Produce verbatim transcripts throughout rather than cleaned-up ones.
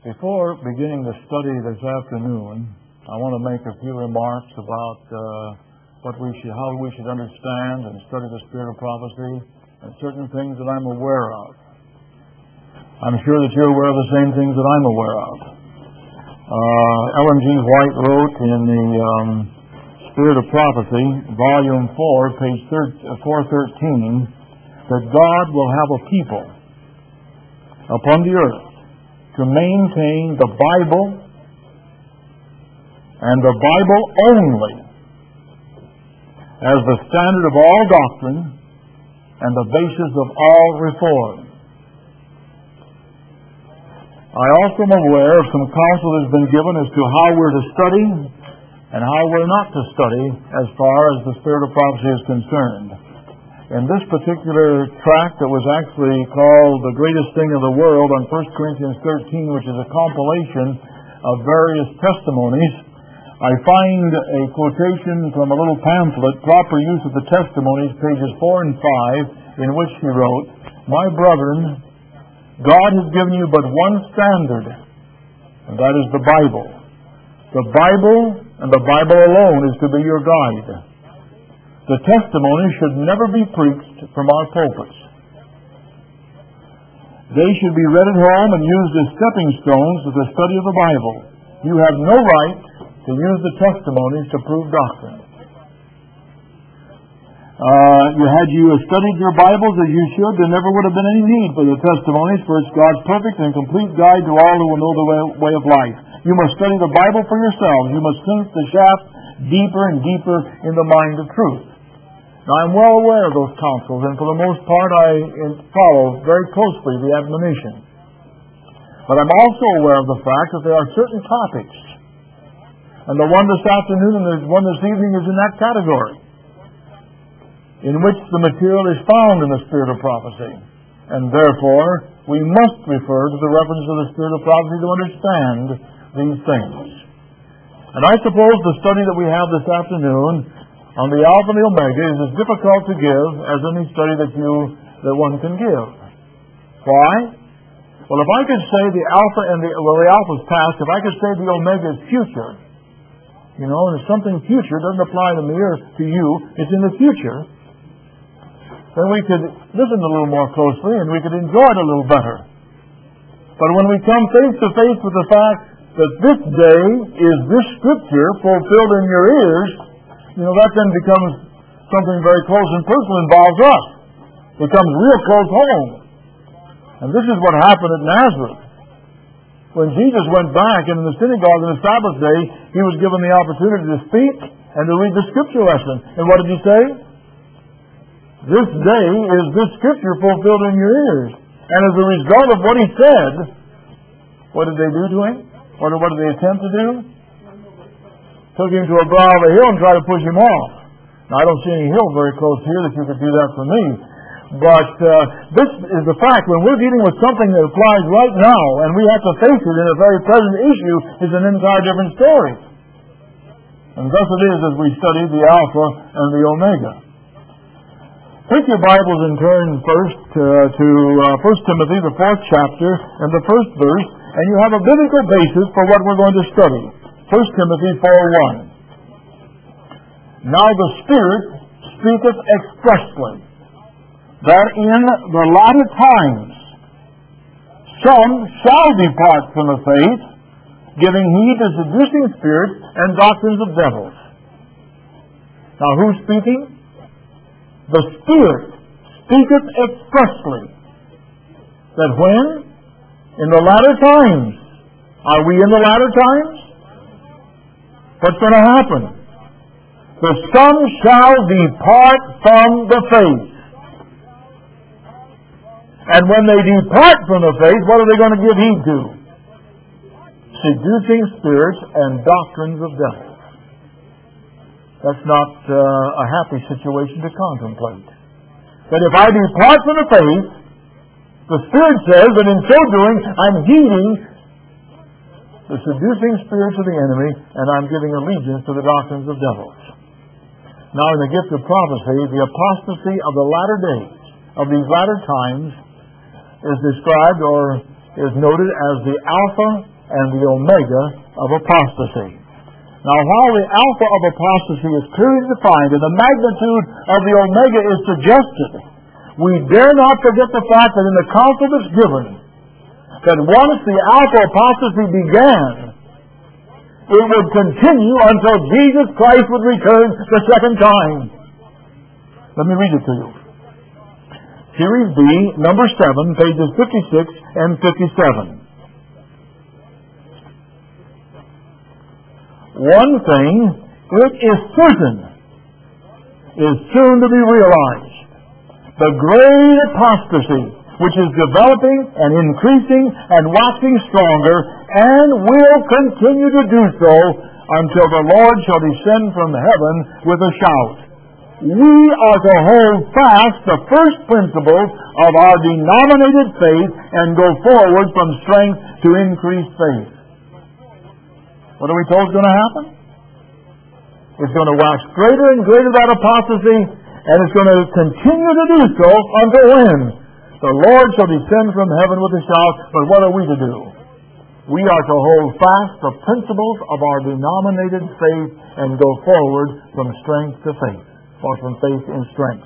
Before beginning the study this afternoon, I want to make a few remarks about uh, what we should, how we should understand and study the spirit of prophecy, and certain things that I'm aware of. I'm sure that you're aware of the same things that I'm aware of. Uh, Ellen G. White wrote in the um, Spirit of Prophecy, Volume four, page four thirteen, that God will have a people upon the earth to maintain the Bible and the Bible only as the standard of all doctrine and the basis of all reform. I also am aware of some counsel that has been given as to how we're to study and how we're not to study as far as the spirit of prophecy is concerned. In this particular tract that was actually called The Greatest Thing of the World on First Corinthians thirteen, which is a compilation of various testimonies, I find a quotation from a little pamphlet, Proper Use of the Testimonies, pages four and five, in which he wrote, "My brethren, God has given you but one standard, and that is the Bible. The Bible and the Bible alone is to be your guide. The testimony should never be preached from our pulpits. They should be read at home and used as stepping stones to the study of the Bible. You have no right to use the testimonies to prove doctrine." Uh, you had you studied your Bibles as you should, there never would have been any need for the testimonies, for it's God's perfect and complete guide to all who will know the way, way of life. You must study the Bible for yourselves. You must sink the shaft deeper and deeper in the mind of truth. Now, I'm well aware of those counsels, and for the most part I follow very closely the admonition. But I'm also aware of the fact that there are certain topics, and the one this afternoon and the one this evening is in that category, in which the material is found in the spirit of prophecy. And therefore, we must refer to the reference of the spirit of prophecy to understand these things. And I suppose the study that we have this afternoon on the Alpha and the Omega is as difficult to give as any study that you that one can give. Why? Well, if I could say the Alpha and the well, the Alpha is past, if I could say the Omega is future, you know, and if something future doesn't apply to me or to you, it's in the future, then we could listen a little more closely and we could enjoy it a little better. But when we come face to face with the fact that this day is this Scripture fulfilled in your ears, you know, that then becomes something very close and personal, involves us. It becomes real close home. And this is what happened at Nazareth. When Jesus went back in the synagogue on the Sabbath day, he was given the opportunity to speak and to read the Scripture lesson. And what did he say? This day is this Scripture fulfilled in your ears. And as a result of what he said, what did they do to him? What did, what did they attempt to do? Took him to a brow of a hill and tried to push him off. Now, I don't see any hill very close here that you could do that for me. But uh, this is the fact. When we're dealing with something that applies right now, and we have to face it in a very present issue, is an entire different story. And thus it is as we study the Alpha and the Omega. Take your Bibles and turn first uh, to uh, First Timothy, the fourth chapter, and the first verse, and you have a biblical basis for what we're going to study. First Timothy four one. Now the Spirit speaketh expressly that in the latter times some shall depart from the faith, giving heed to seducing spirits and doctrines of devils. Now who's speaking? The Spirit speaketh expressly that when? In the latter times. Are we in the latter times? What's going to happen? The some shall depart from the faith. And when they depart from the faith, what are they going to give heed to? Seducing spirits and doctrines of devils. That's not uh, a happy situation to contemplate. That if I depart from the faith, the Spirit says that in so doing, I'm heeding the seducing spirits of the enemy, and I'm giving allegiance to the doctrines of devils. Now, in the gift of prophecy, the apostasy of the latter days, of these latter times, is described or is noted as the Alpha and the omega of apostasy. Now, while the alpha of apostasy is clearly defined and the magnitude of the omega is suggested, we dare not forget the fact that in the counsel that's given, that once the alpha apostasy began, it would continue until Jesus Christ would return the second time. Let me read it to you. Series B, number seven, pages fifty-six and fifty-seven. One thing which is certain is soon to be realized. The great apostasy which is developing and increasing and waxing stronger and will continue to do so until the Lord shall descend from heaven with a shout. We are to hold fast the first principles of our denominated faith and go forward from strength to increased faith. What are we told is going to happen? It's going to wax greater and greater, that apostasy, and it's going to continue to do so until when? The Lord shall descend from heaven with a shout. But what are we to do? We are to hold fast the principles of our denominated faith and go forward from strength to faith, or from faith in strength.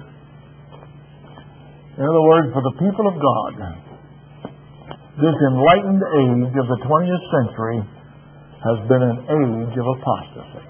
In other words, for the people of God, this enlightened age of the twentieth century has been an age of apostasy.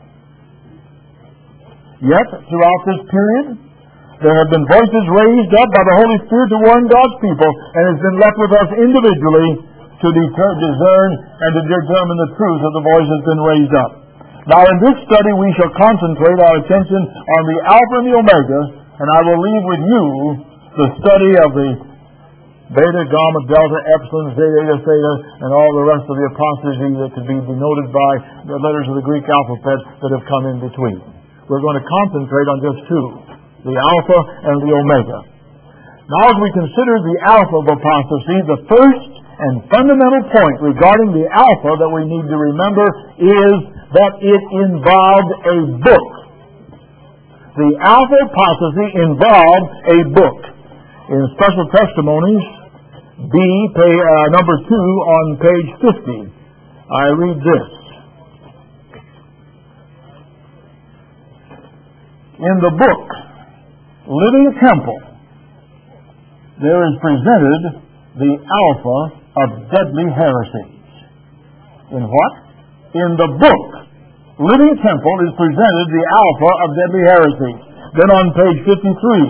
Yet, throughout this period, there have been voices raised up by the Holy Spirit to warn God's people, and it's been left with us individually to deter, discern and to determine the truth of the voice that's been raised up. Now, in this study, we shall concentrate our attention on the Alpha and the Omega, and I will leave with you the study of the Beta, Gamma, Delta, Epsilon, Zeta, Eta, Theta, and all the rest of the apostasy that could be denoted by the letters of the Greek alphabet that have come in between. We're going to concentrate on just two, the Alpha and the Omega. Now, as we consider the Alpha of apostasy, the first and fundamental point regarding the Alpha that we need to remember is that it involved a book. The Alpha apostasy involved a book. In Special Testimonies, B, pay, uh, number two, on page fifty, I read this. In the book, Living Temple, there is presented the Alpha of deadly heresies. In what? In the book, Living Temple, is presented the Alpha of deadly heresies. Then on page fifty-three,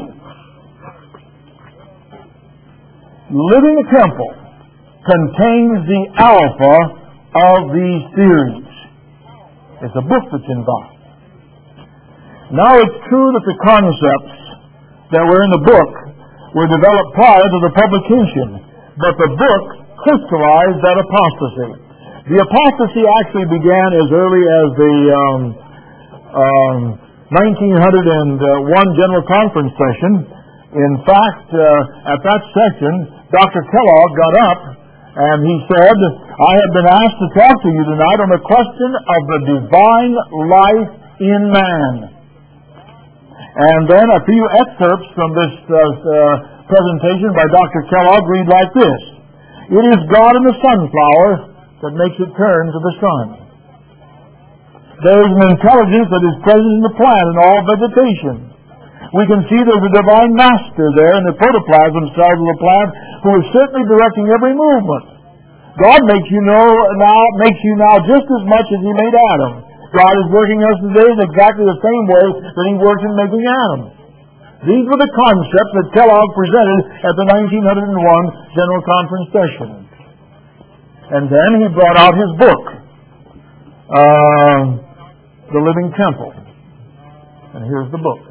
Living Temple contains the Alpha of these theories. It's a book that's involved. Now, it's true that the concepts that were in the book were developed prior to the publication, but the book crystallized that apostasy. The apostasy actually began as early as the um, um, nineteen oh one General Conference session. In fact, uh, at that session, Doctor Kellogg got up and he said, I have been asked to talk to you tonight on the question of the divine life in man. And then a few excerpts from this uh, uh, presentation by Doctor Kellogg read like this. It is God in the sunflower that makes it turn to the sun. There is an intelligence that is present in the plant and all vegetation. We can see there's a divine master there in the protoplasm cells of the plant who is certainly directing every movement. God makes you know now makes you now just as much as He made Adam. God is working us today in exactly the same way that He worked in making Adam. These were the concepts that Kellogg presented at the nineteen oh one General Conference session. And then he brought out his book, uh, The Living Temple. And here's the book.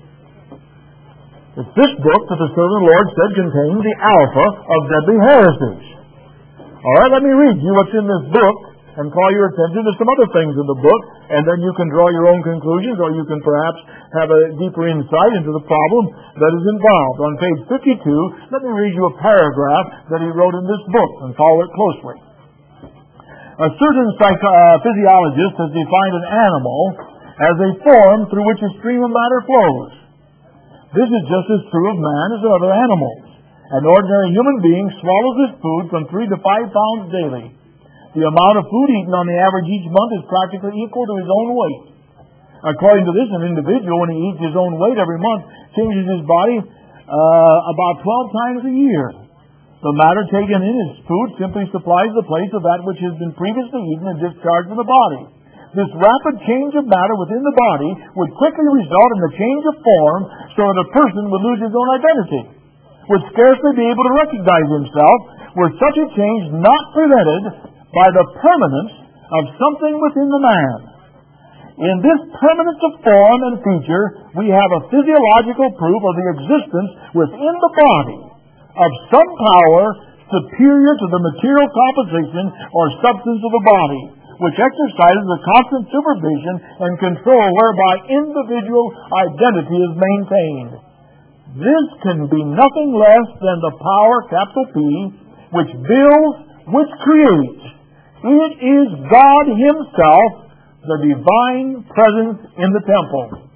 It's this book that the servant of the Lord said contains the Alpha of deadly heresies. All right, let me read you what's in this book and call your attention to some other things in the book, and then you can draw your own conclusions, or you can perhaps have a deeper insight into the problem that is involved. On page fifty-two, let me read you a paragraph that he wrote in this book, and follow it closely. A certain psycho- uh, physiologist has defined an animal as a form through which a stream of matter flows. This is just as true of man as of other animals. An ordinary human being swallows his food from three to five pounds daily. The amount of food eaten on the average each month is practically equal to his own weight. According to this, an individual, when he eats his own weight every month, changes his body uh, about twelve times a year. The matter taken in as food simply supplies the place of that which has been previously eaten and discharged from the body. This rapid change of matter within the body would quickly result in the change of form so that a person would lose his own identity, would scarcely be able to recognize himself, were such a change not prevented by the permanence of something within the man. In this permanence of form and feature, we have a physiological proof of the existence within the body of some power superior to the material composition or substance of the body, which exercises a constant supervision and control whereby individual identity is maintained. This can be nothing less than the power, capital P, which builds, which creates. It is God Himself, the divine presence in the temple.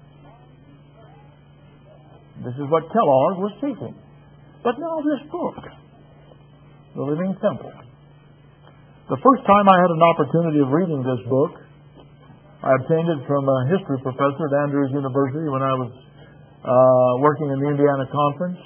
This is what Kellogg was seeking. But now this book, The Living Temple. The first time I had an opportunity of reading this book, I obtained it from a history professor at Andrews University when I was uh, working in the Indiana Conference.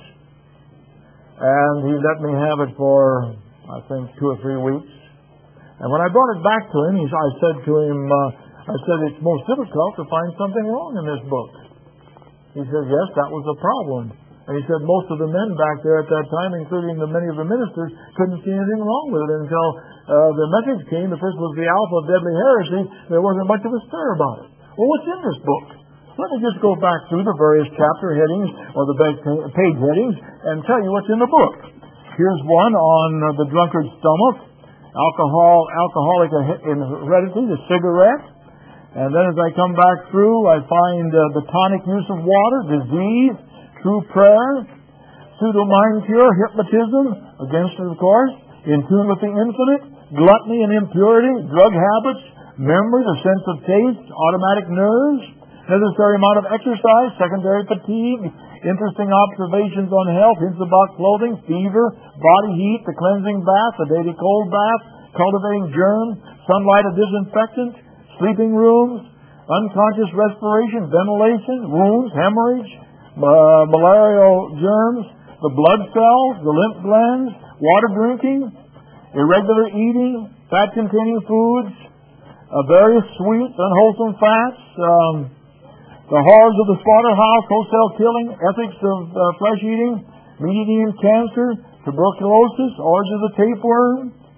And he let me have it for, I think, two or three weeks. And when I brought it back to him, he, I said to him, uh, I said, it's most difficult to find something wrong in this book. He said, yes, that was the problem. And he said most of the men back there at that time, including the many of the ministers, couldn't see anything wrong with it until uh, the message came. The first was the Alpha of Deadly Heresy. There wasn't much of a stir about it. Well, what's in this book? Let me just go back through the various chapter headings or the page headings and tell you what's in the book. Here's one on uh, the drunkard's stomach, alcohol, alcoholic heredity, the cigarette. And then as I come back through, I find uh, the tonic use of water, disease, true prayer, pseudo-mind cure, hypnotism, against it, of course, in tune with the infinite, gluttony and impurity, drug habits, memory, the sense of taste, automatic nerves, necessary amount of exercise, secondary fatigue, interesting observations on health, hints about clothing, fever, body heat, the cleansing bath, the daily cold bath, cultivating germs, sunlight, a disinfectant, sleeping rooms, unconscious respiration, ventilation, wounds, hemorrhage, Uh, malarial germs, the blood cells, the lymph glands, water drinking, irregular eating, fat-containing foods, uh, various sweets, unwholesome fats, um, the horrors of the slaughterhouse, wholesale killing, ethics of uh, flesh eating, meat-eating cancer, tuberculosis, origin of the tapeworm.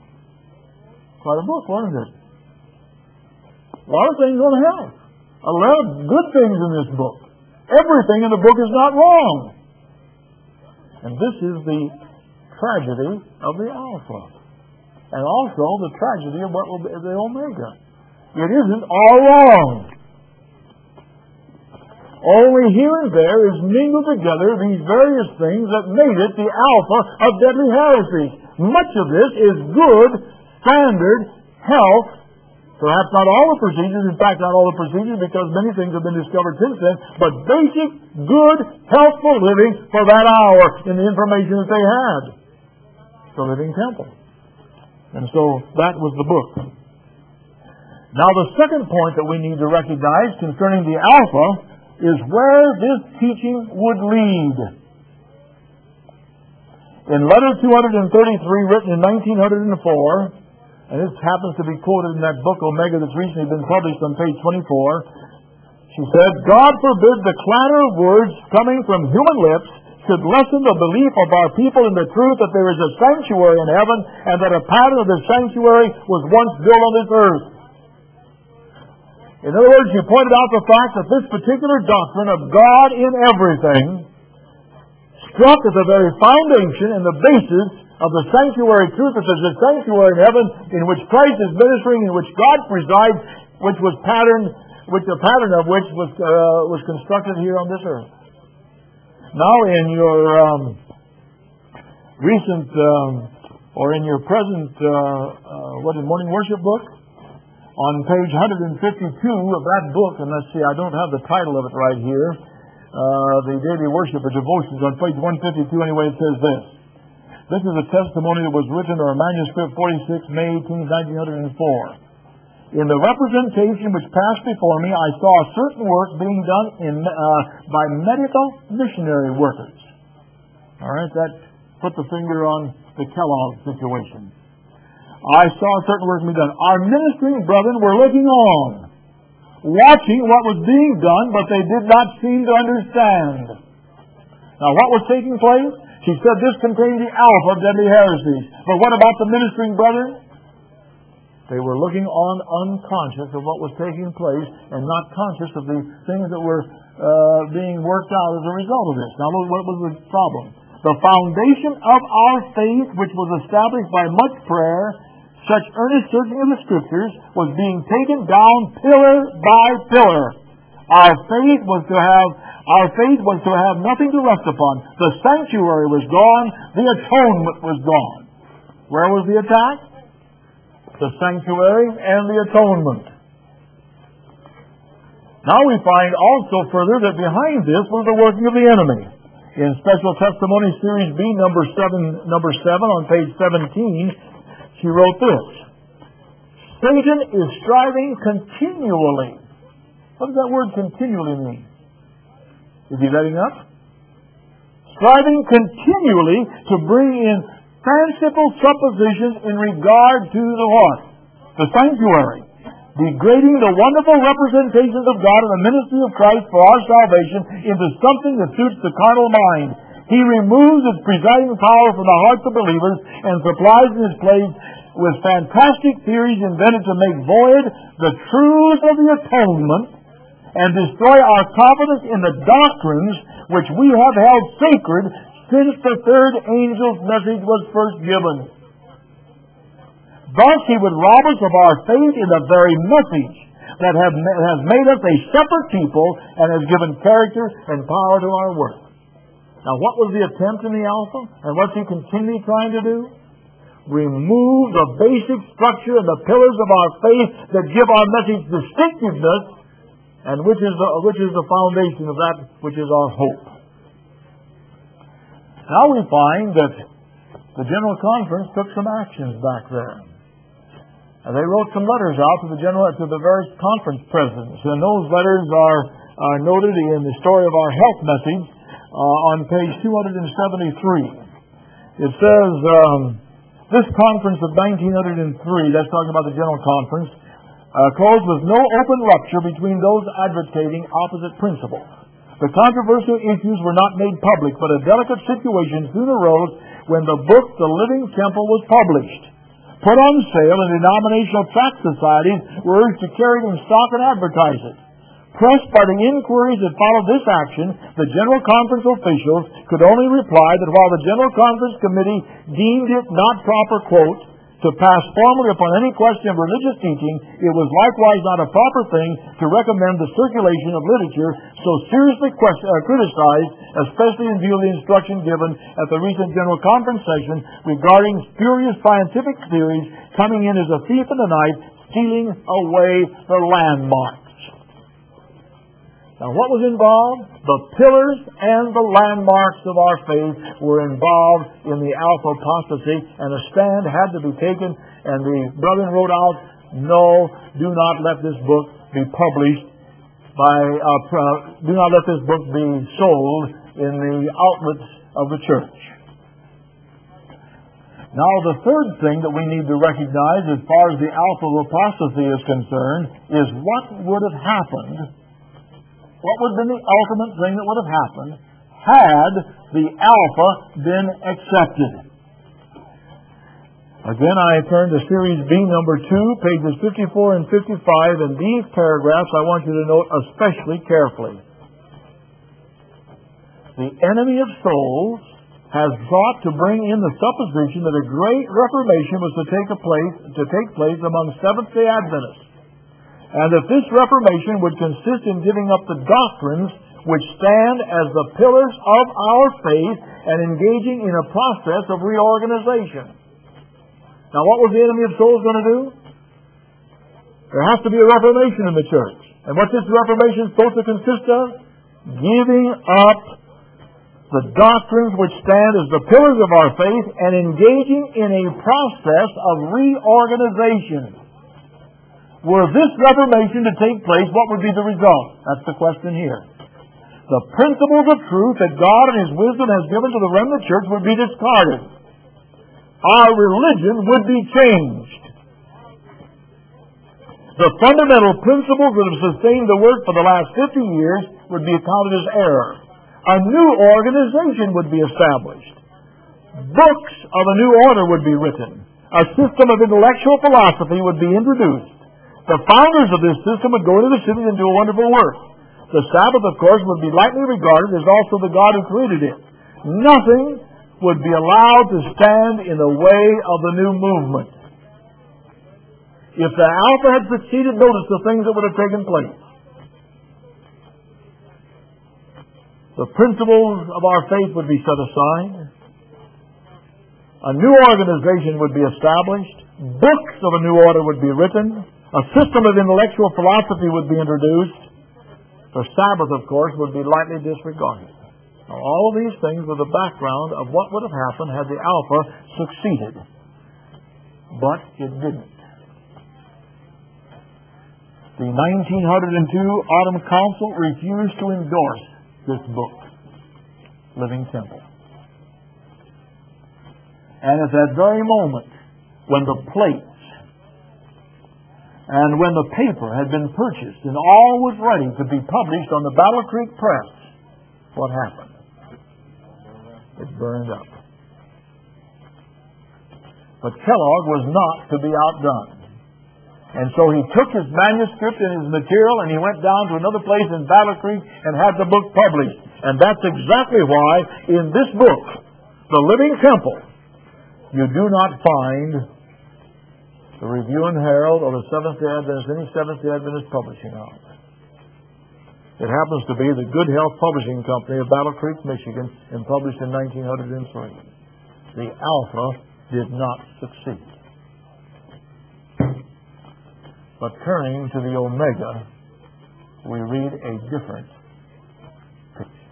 Quite a book, wasn't it? A lot of things on health. A lot of good things in this book. Everything in the book is not wrong. And this is the tragedy of the Alpha. And also the tragedy of what will be the Omega. It isn't all wrong. Only here and there is mingled together these various things that made it the Alpha of deadly heresy. Much of this is good, standard, health. Perhaps not all the procedures, in fact not all the procedures because many things have been discovered since then, but basic, good, healthful living for that hour in the information that they had. The Living Temple. And so that was the book. Now the second point that we need to recognize concerning the Alpha is where this teaching would lead. In letter two thirty-three, written in nineteen oh four, and this happens to be quoted in that book, Omega, that's recently been published on page twenty-four. She said, God forbid the clatter of words coming from human lips should lessen the belief of our people in the truth that there is a sanctuary in heaven and that a pattern of the sanctuary was once built on this earth. In other words, she pointed out the fact that this particular doctrine of God in everything struck at the very foundation and the basis of the sanctuary truth, that there's a sanctuary in heaven in which Christ is ministering, in which God presides, which was patterned, which the pattern of which was uh, was constructed here on this earth. Now, in your um, recent um, or in your present uh, uh, what is morning worship book, on page one fifty-two of that book, and let's see, I don't have the title of it right here. Uh, the daily worship or devotions on page one fifty-two. Anyway, it says this. This is a testimony that was written or manuscript forty-six, May eighteenth, nineteen oh four. In the representation which passed before me, I saw certain work being done in, uh, by medical missionary workers. All right, that put the finger on the Kellogg situation. I saw certain work being done. Our ministering brethren were looking on, watching what was being done, but they did not seem to understand. Now, what was taking place? She said this contained the alpha of deadly heresies. But what about the ministering brethren? They were looking on unconscious of what was taking place and not conscious of the things that were uh, being worked out as a result of this. Now, what was the problem? The foundation of our faith, which was established by much prayer, such earnest searching of the Scriptures, was being taken down pillar by pillar. Our faith was to have our faith was to have nothing to rest upon. The sanctuary was gone. The atonement was gone. Where was the attack? The sanctuary and the atonement. Now we find also further that behind this was the working of the enemy. In Special Testimony Series B, number seven, number seven on page seventeen, she wrote this: Satan is striving continually. What does that word continually mean? Is he letting up? Striving continually to bring in fanciful suppositions in regard to the what? The sanctuary. Degrading the wonderful representations of God and the ministry of Christ for our salvation into something that suits the carnal mind. He removes its presiding power from the hearts of believers and supplies in its place with fantastic theories invented to make void the truths of the atonement and destroy our confidence in the doctrines which we have held sacred since the third angel's message was first given. Thus he would rob us of our faith in the very message that have, has made us a separate people and has given character and power to our work. Now, what was the attempt in the Alpha? And what's he continually trying to do? Remove the basic structure and the pillars of our faith that give our message distinctiveness, and which is the, which is the foundation of that which is our hope. Now we find that the General Conference took some actions back there. And they wrote some letters out to the general, to the various conference presidents, and those letters are, are noted in the Story of Our Health message uh, on page two seventy-three. It says, um, this conference of nineteen oh three, that's talking about the General Conference, uh, closed with no open rupture between those advocating opposite principles. The controversial issues were not made public, but a delicate situation soon arose when the book, The Living Temple, was published. Put on sale, and denominational tract societies were urged to carry it in stock and advertise it. Pressed by the inquiries that followed this action, the General Conference officials could only reply that while the General Conference Committee deemed it not proper, quote, to pass formally upon any question of religious teaching, it was likewise not a proper thing to recommend the circulation of literature so seriously question, uh, criticized, especially in view of the instruction given at the recent General Conference session regarding spurious scientific theories coming in as a thief in the night, stealing away the landmarks. Now, what was involved? The pillars and the landmarks of our faith were involved in the alpha apostasy, and a stand had to be taken, and the brethren wrote out, no, do not let this book be published by, uh, pro- do not let this book be sold in the outlets of the church. Now, the third thing that we need to recognize as far as the alpha apostasy is concerned is what would have happened. What would have been the ultimate thing that would have happened had the alpha been accepted? Again, I turn to Series B, number two, pages fifty-four and fifty-five, and these paragraphs I want you to note especially carefully. The enemy of souls has sought to bring in the supposition that a great reformation was to take a place to take place among Seventh-day Adventists, and that this reformation would consist in giving up the doctrines which stand as the pillars of our faith and engaging in a process of reorganization. Now, what was the enemy of souls going to do? There has to be a reformation in the church. And what's this reformation supposed to consist of? Giving up the doctrines which stand as the pillars of our faith, and engaging in a process of reorganization. Were this reformation to take place, what would be the result? That's the question here. The principles of truth that God in His wisdom has given to the remnant church would be discarded. Our religion would be changed. The fundamental principles that have sustained the work for the last fifty years would be accounted as error. A new organization would be established. Books of a new order would be written. A system of intellectual philosophy would be introduced. The founders of this system would go into the city and do a wonderful work. The Sabbath, of course, would be lightly regarded as also the God who created it. Nothing would be allowed to stand in the way of the new movement. If the Alpha had succeeded, notice the things that would have taken place. The principles of our faith would be set aside. A new organization would be established. Books of a new order would be written. A system of intellectual philosophy would be introduced. The Sabbath, of course, would be lightly disregarded. Now, all of these things were the background of what would have happened had the Alpha succeeded. But it didn't. The nineteen oh two Autumn Council refused to endorse this book, Living Temple. And at that very moment, when the plates and when the paper had been purchased and all was ready to be published on the Battle Creek Press, what happened? It burned up. But Kellogg was not to be outdone. And so he took his manuscript and his material and he went down to another place in Battle Creek and had the book published. And that's exactly why in this book, The Living Temple, you do not find the Review and Herald or the Seventh-day Adventist, any Seventh-day Adventist publishing house. It happens to be the Good Health Publishing Company of Battle Creek, Michigan, and published in nineteen oh three. The Alpha did not succeed. But turning to the Omega, we read a different picture.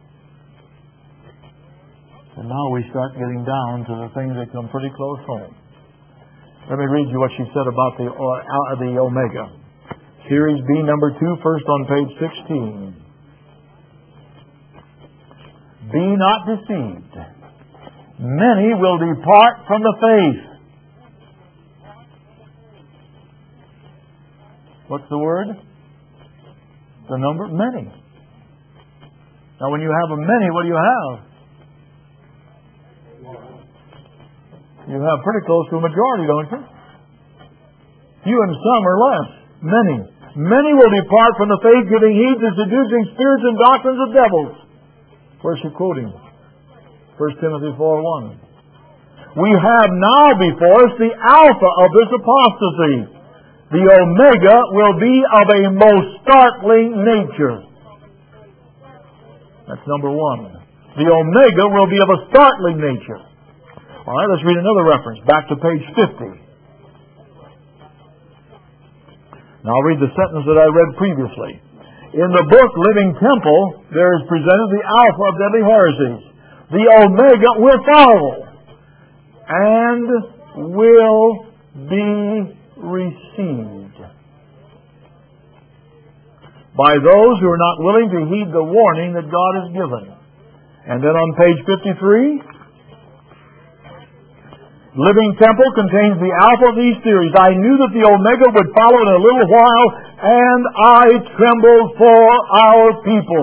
And now we start getting down to the things that come pretty close home. Let me read you what she said about the, uh, the Omega. Series B, number two, first on page sixteen. Be not deceived. Many will depart from the faith. What's the word? The number? Many. Now when you have a many, what do you have? You have pretty close to a majority, don't you? Few and some are less. Many. Many will depart from the faith, giving heed to seducing spirits and doctrines of devils. Where's she quoting? First Timothy four one. We have now before us the alpha of this apostasy. The Omega will be of a most startling nature. That's number one. The Omega will be of a startling nature. All right, let's read another reference. Back to page fifty. Now I'll read the sentence that I read previously. In the book Living Temple, there is presented the alpha of deadly heresies. The Omega will follow and will be received by those who are not willing to heed the warning that God has given. And then on page fifty-three, Living Temple contains the alpha of these theories. I knew that the Omega would follow in a little while, and I trembled for our people.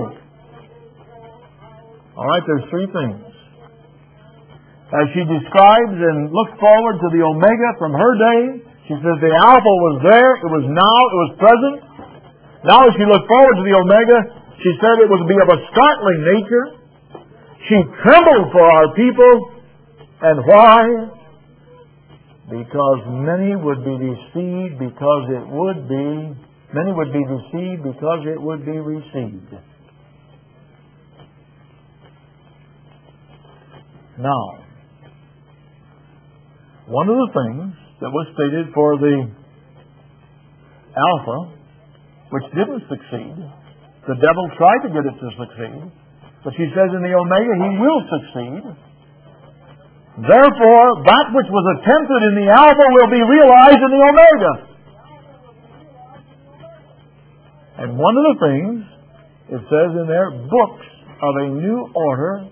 All right, there's three things. As she describes and looks forward to the Omega from her day, she says the alpha was there, it was now, it was present. Now as she looked forward to the Omega, she said it would be of a startling nature. She trembled for our people. And why? Because many would be deceived because it would be, many would be deceived because it would be received. Now, one of the things that was stated for the Alpha, which didn't succeed, the devil tried to get it to succeed, But she says in the Omega, He will succeed. Therefore, that which was attempted in the Alpha will be realized in the Omega. And one of the things, it says in there, books of a new order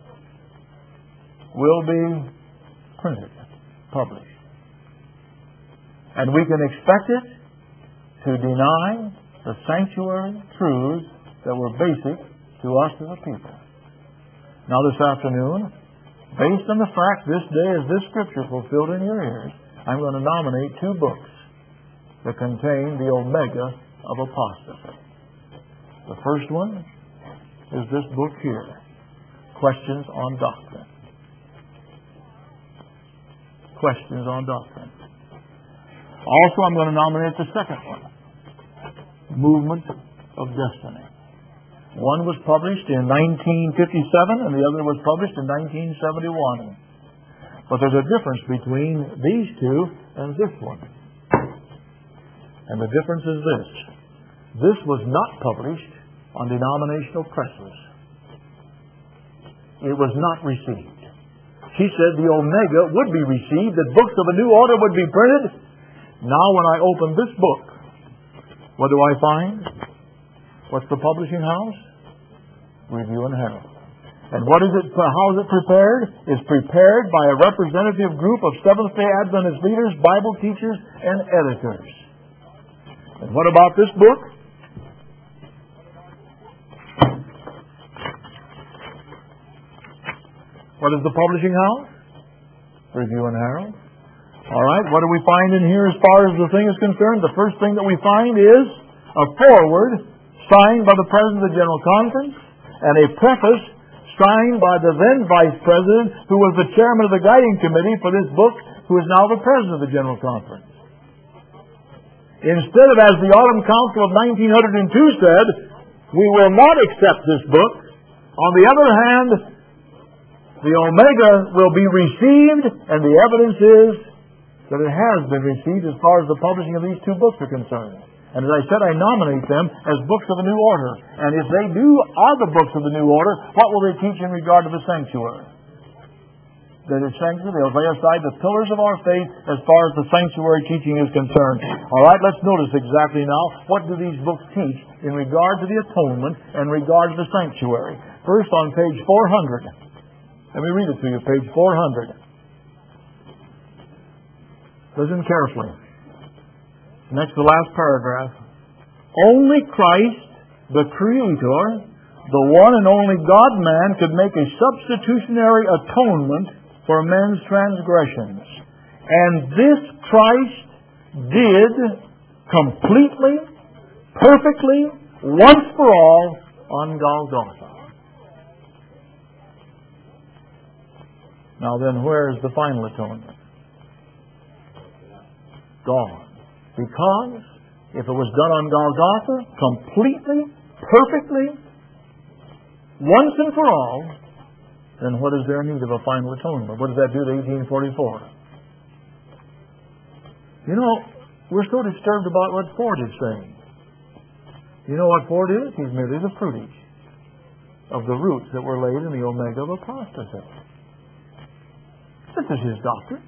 will be printed, published. And we can expect it to deny the sanctuary truths that were basic to us as a people. Now this afternoon, based on the fact this day is this Scripture fulfilled in your ears, I'm going to nominate two books that contain the Omega of apostasy. The first one is this book here, Questions on Doctrine. Questions on Doctrine. Also, I'm going to nominate the second one, Movement of Destiny. One was published in nineteen fifty-seven and the other was published in nineteen seventy-one. But there's a difference between these two and this one. And the difference is this. This was not published on denominational presses. It was not received. She said the Omega would be received, that books of a new order would be printed. Now when I open this book, what do I find? What's the publishing house? Review and Herald. And what is it? How is it prepared? It's prepared by a representative group of Seventh-day Adventist leaders, Bible teachers, and editors. And what about this book? What is the publishing house? Review and Herald. All right, what do we find in here as far as the thing is concerned? The first thing that we find is a foreword signed by the President of the General Conference and a preface signed by the then Vice President, who was the Chairman of the Guiding Committee for this book, who is now the President of the General Conference. Instead of, as the Autumn Council of nineteen oh two said, we will not accept this book. On the other hand, the Omega will be received, and the evidence is that it has been received as far as the publishing of these two books are concerned. And as I said, I nominate them as books of a new order. And if they do are the books of the new order, what will they teach in regard to the sanctuary? That it's sanctuary, they'll lay aside the pillars of our faith as far as the sanctuary teaching is concerned. All right, let's notice exactly now, what do these books teach in regard to the atonement and regard to the sanctuary? First, on page four hundred. Let me read it to you, page four hundred. Listen carefully. Next to the last paragraph. Only Christ, the Creator, the one and only God-man, could make a substitutionary atonement for men's transgressions. And this Christ did completely, perfectly, once for all, on Golgotha. Now then, where is the final atonement? Gone. Because if it was done on Golgotha, completely, perfectly, once and for all, then what is there need of a final atonement? What does that do to eighteen forty-four? You know, we're so disturbed about what Ford is saying. You know what Ford is? He's merely the fruitage of the roots that were laid in the Omega of apostasy. This is his doctrine.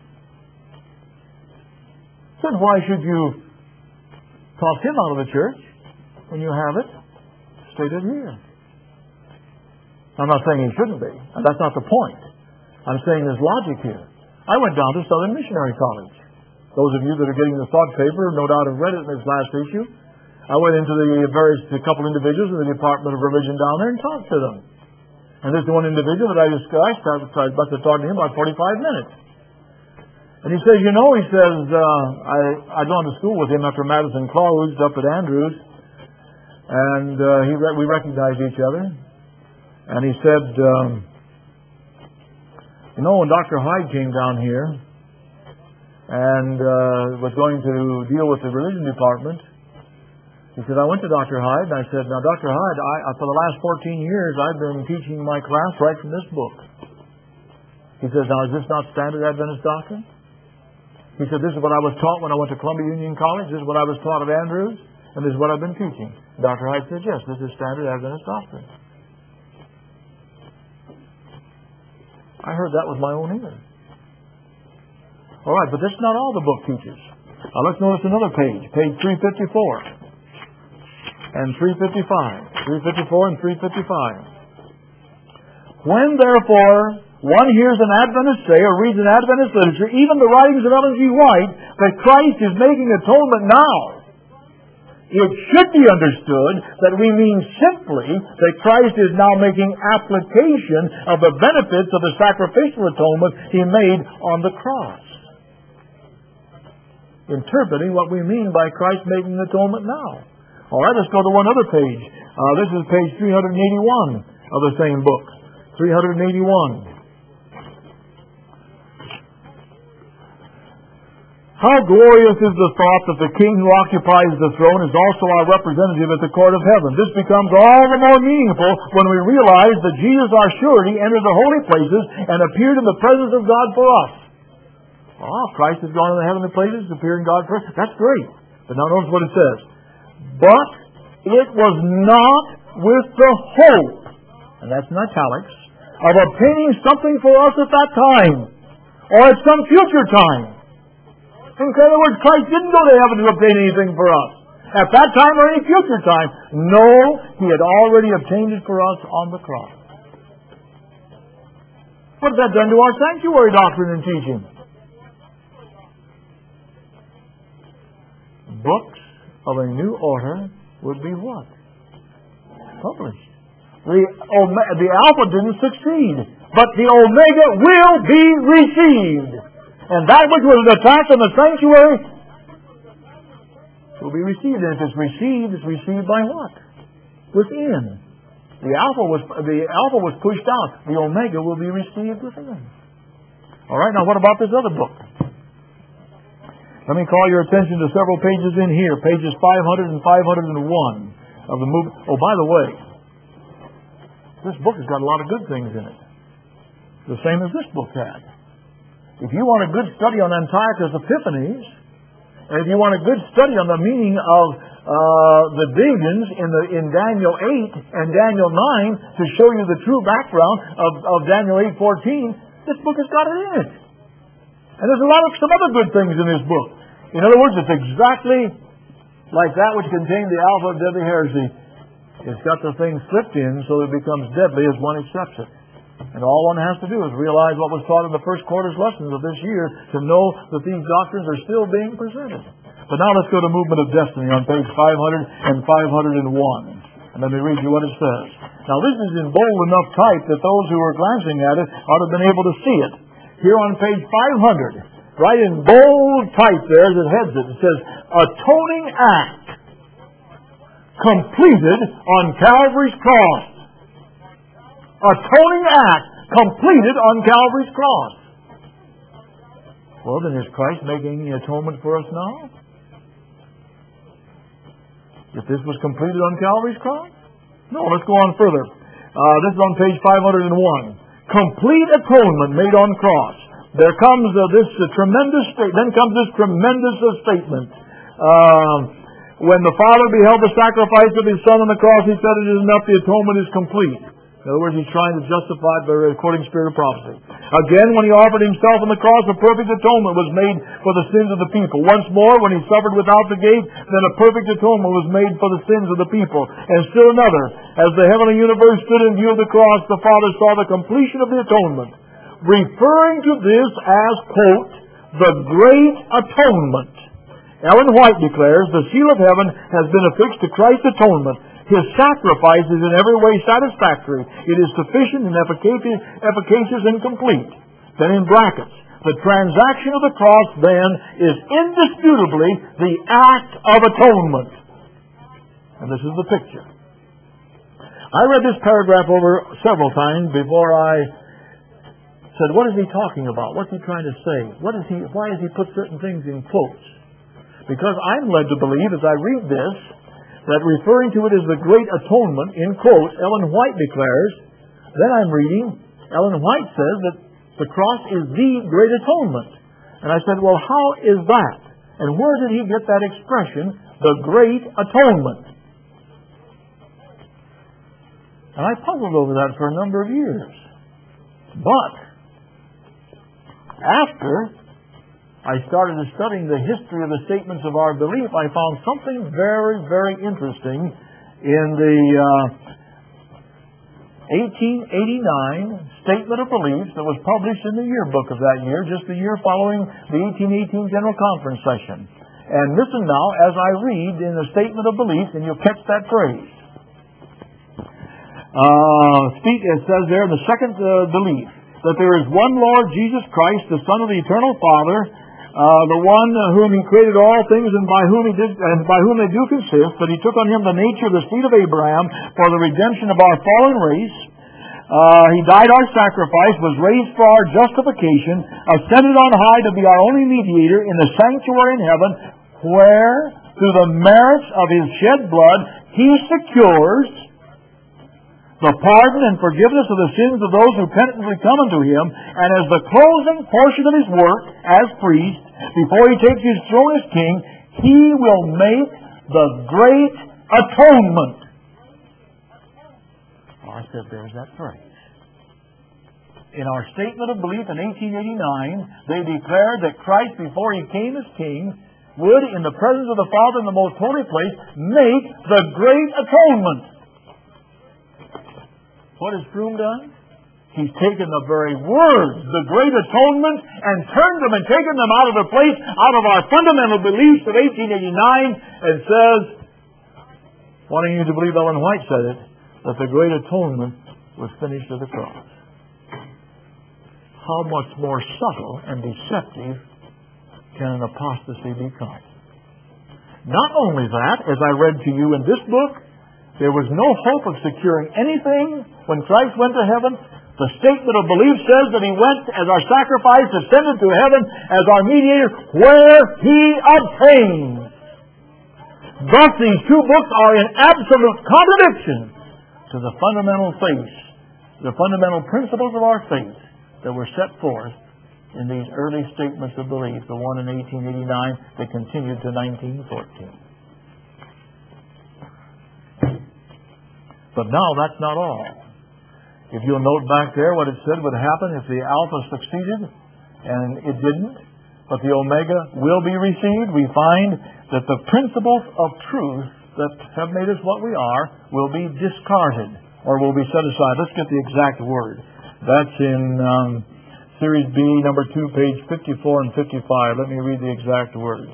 Then why should you toss him out of the church when you have it stated here? I'm not saying he shouldn't be. That's not the point. I'm saying there's logic here. I went down to Southern Missionary College. Those of you that are getting the thought paper no doubt have read it in this last issue. I went into the various the couple individuals in the Department of Religion down there and talked to them. And this one individual that I discussed, I was about to talk to him about forty-five minutes. And he says, you know, he says, uh, I, I'd gone to school with him after Madison closed up at Andrews. And uh, he re- we recognized each other. And he said, um, you know, when Doctor Hyde came down here and uh, was going to deal with the religion department, he said, I went to Doctor Hyde and I said, now, Doctor Hyde, I, for the last fourteen years, I've been teaching my class right from this book. He says, now, is this not standard Adventist doctrine? He said, this is what I was taught when I went to Columbia Union College. This is what I was taught at Andrews. And this is what I've been teaching. Doctor Hyde said, yes, this is standard Adventist doctrine. I heard that with my own ears. All right, but that's not all the book teaches. Now let's notice another page, page three fifty-four and three fifty-five. three fifty-four and three fifty-five. When, therefore, one hears an Adventist say or reads an Adventist literature, even the writings of Ellen G. White, that Christ is making atonement now, it should be understood that we mean simply that Christ is now making application of the benefits of the sacrificial atonement He made on the cross. Interpreting what we mean by Christ making atonement now. All right, let's go to one other page. Uh, this is page three eighty-one of the same book. three eighty-one. How glorious is the thought that the King who occupies the throne is also our representative at the court of heaven. This becomes all the more meaningful when we realize that Jesus, our surety, entered the holy places and appeared in the presence of God for us. Oh, Christ has gone to the heavenly places, appeared in God for us. That's great. But now notice what it says. But it was not with the hope, and that's in italics, of obtaining something for us at that time, or at some future time. In other words, Christ didn't go to heaven to obtain anything for us at that time or any future time. No, He had already obtained it for us on the cross. What has that done to our sanctuary doctrine and teaching? Books of a new order would be what? Published. The, Ome- the Alpha didn't succeed, but the Omega will be received. And that which was attached on the sanctuary will be received. And if it's received, it's received by what? Within. The Alpha was the Alpha was pushed out. The Omega will be received within. All right. Now, what about this other book? Let me call your attention to several pages in here, pages five hundred and five hundred one of the movie. Oh, by the way, this book has got a lot of good things in it, the same as this book had. If you want a good study on Antiochus Epiphanes, and if you want a good study on the meaning of uh, the visions in the in Daniel eight and Daniel nine to show you the true background of, of Daniel eight fourteen, this book has got it in it. And there's a lot of some other good things in this book. In other words, it's exactly like that which contained the Alpha of Deadly Heresy. It's got the thing slipped in so that it becomes deadly as one accepts it. And all one has to do is realize what was taught in the first quarter's lessons of this year to know that these doctrines are still being presented. But now let's go to Movement of Destiny on page five hundred and five hundred one. And let me read you what it says. Now this is in bold enough type that those who are glancing at it ought to have been able to see it. Here on page five hundred, right in bold type there as it heads it, it says, Atoning Act completed on Calvary's cross. Atoning act completed on Calvary's cross. Well, then is Christ making the atonement for us now? If this was completed on Calvary's cross? No, let's go on further. Uh, this is on page five hundred one. Complete atonement made on cross. There comes uh, this uh, tremendous statement. Then comes this tremendous uh, statement. Uh, when the Father beheld the sacrifice of His Son on the cross, He said, "It is enough. The atonement is complete." In other words, He's trying to justify it by according to spirit of prophecy. Again, when He offered Himself on the cross, a perfect atonement was made for the sins of the people. Once more, when He suffered without the gate, then a perfect atonement was made for the sins of the people. And still another, as the heavenly universe stood in view of the cross, the Father saw the completion of the atonement, referring to this as, quote, the great atonement. Ellen White declares, the seal of heaven has been affixed to Christ's atonement. His sacrifice is in every way satisfactory. It is sufficient and efficacious, efficacious and complete. Then in brackets, the transaction of the cross then is indisputably the act of atonement. And this is the picture. I read this paragraph over several times before I said, what is he talking about? What's he trying to say? What is he? Why has he put certain things in quotes? Because I'm led to believe as I read this that referring to it as the great atonement, in quotes, Ellen White declares, then I'm reading, Ellen White says that the cross is the great atonement. And I said, well, how is that? And where did he get that expression, the great atonement? And I puzzled over that for a number of years. But After I started studying the history of the statements of our belief, I found something very, very interesting in the uh, eighteen eighty-nine Statement of Beliefs that was published in the yearbook of that year, just the year following the eighteen eighteen General Conference session. And listen now as I read in the Statement of Beliefs, and you'll catch that phrase. Uh, speak, it says there in the second uh, belief that there is one Lord Jesus Christ, the Son of the Eternal Father, Uh, the one whom He created all things and by whom He did, and by whom they do consist, that He took on Him the nature of the seed of Abraham for the redemption of our fallen race. Uh, he died our sacrifice, was raised for our justification, ascended on high to be our only mediator in the sanctuary in heaven, where, through the merits of His shed blood, He secures the pardon and forgiveness of the sins of those who penitently come unto Him, and as the closing portion of His work as priest, before He takes His throne as King, He will make the great atonement. Oh, I said, there's that phrase. In our Statement of Belief in eighteen eighty-nine, they declared that Christ, before He came as King, would, in the presence of the Father in the most holy place, make the great atonement. What has Froom done? He's taken the very words, the great atonement, and turned them and taken them out of their place, out of our fundamental beliefs of eighteen eighty-nine, and says, wanting you to believe Ellen White said it, that the great atonement was finished at the cross. How much more subtle and deceptive can an apostasy become? Not only that, as I read to you in this book, there was no hope of securing anything when Christ went to heaven. The Statement of Belief says that He went as our sacrifice, ascended to heaven as our mediator, where He obtained. Thus, these two books are in absolute contradiction to the fundamental faith, the fundamental principles of our faith that were set forth in these early Statements of Belief, the one in eighteen eighty-nine that continued to nineteen fourteen. But now that's not all. If you'll note back there what it said would happen if the Alpha succeeded, and it didn't, but the Omega will be received, we find that the principles of truth that have made us what we are will be discarded, or will be set aside. Let's get the exact word. That's in um, Series B, number two, page fifty-four and fifty-five. Let me read the exact words.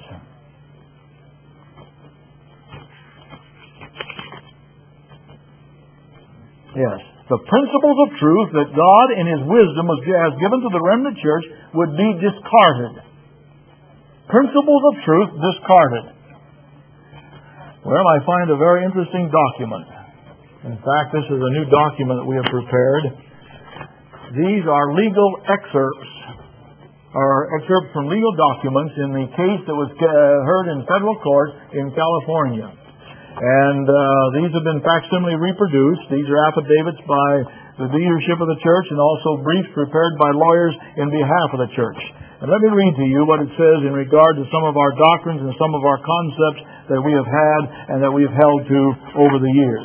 Yes. The principles of truth that God in His wisdom has given to the remnant church would be discarded. Principles of truth discarded. Well, I find a very interesting document. In fact, this is a new document that we have prepared. These are legal excerpts, or excerpts from legal documents in the case that was heard in federal court in California. And uh, these have been facsimile reproduced. These are affidavits by the leadership of the church and also briefs prepared by lawyers in behalf of the church. And let me read to you what it says in regard to some of our doctrines and some of our concepts that we have had and that we have held to over the years.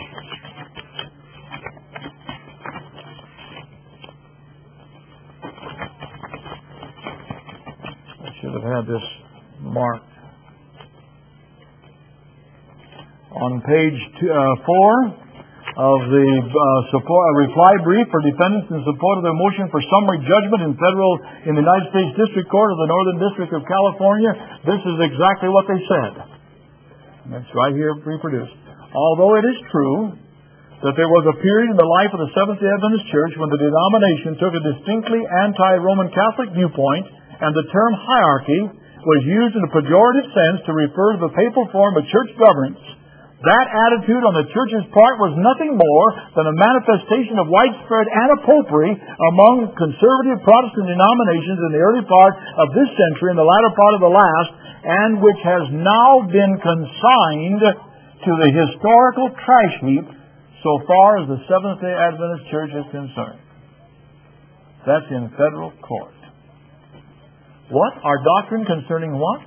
I should have had this marked. On page two, uh, four of the uh, support, uh, reply brief for defendants in support of their motion for summary judgment in federal in the United States District Court of the Northern District of California, this is exactly what they said. And it's right here reproduced. Although it is true that there was a period in the life of the Seventh-day Adventist Church when the denomination took a distinctly anti-Roman Catholic viewpoint, and the term hierarchy was used in a pejorative sense to refer to the papal form of church governance, that attitude on the church's part was nothing more than a manifestation of widespread anapopery among conservative Protestant denominations in the early part of this century and the latter part of the last, and which has now been consigned to the historical trash heap so far as the Seventh-day Adventist Church is concerned. That's in federal court. What? Our doctrine concerning what?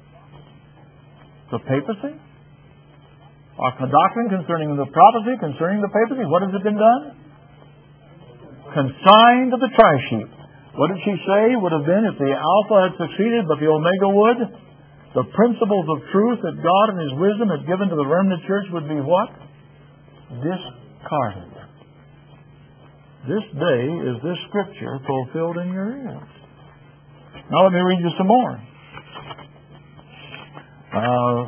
The papacy? Our doctrine concerning the prophecy, concerning the papacy, what has it been done? Consigned to the trash heap. What did she say would have been if the Alpha had succeeded, but the Omega would? The principles of truth that God in His wisdom had given to the remnant church would be what? Discarded. This day is this scripture fulfilled in your ears. Now let me read you some more. Uh,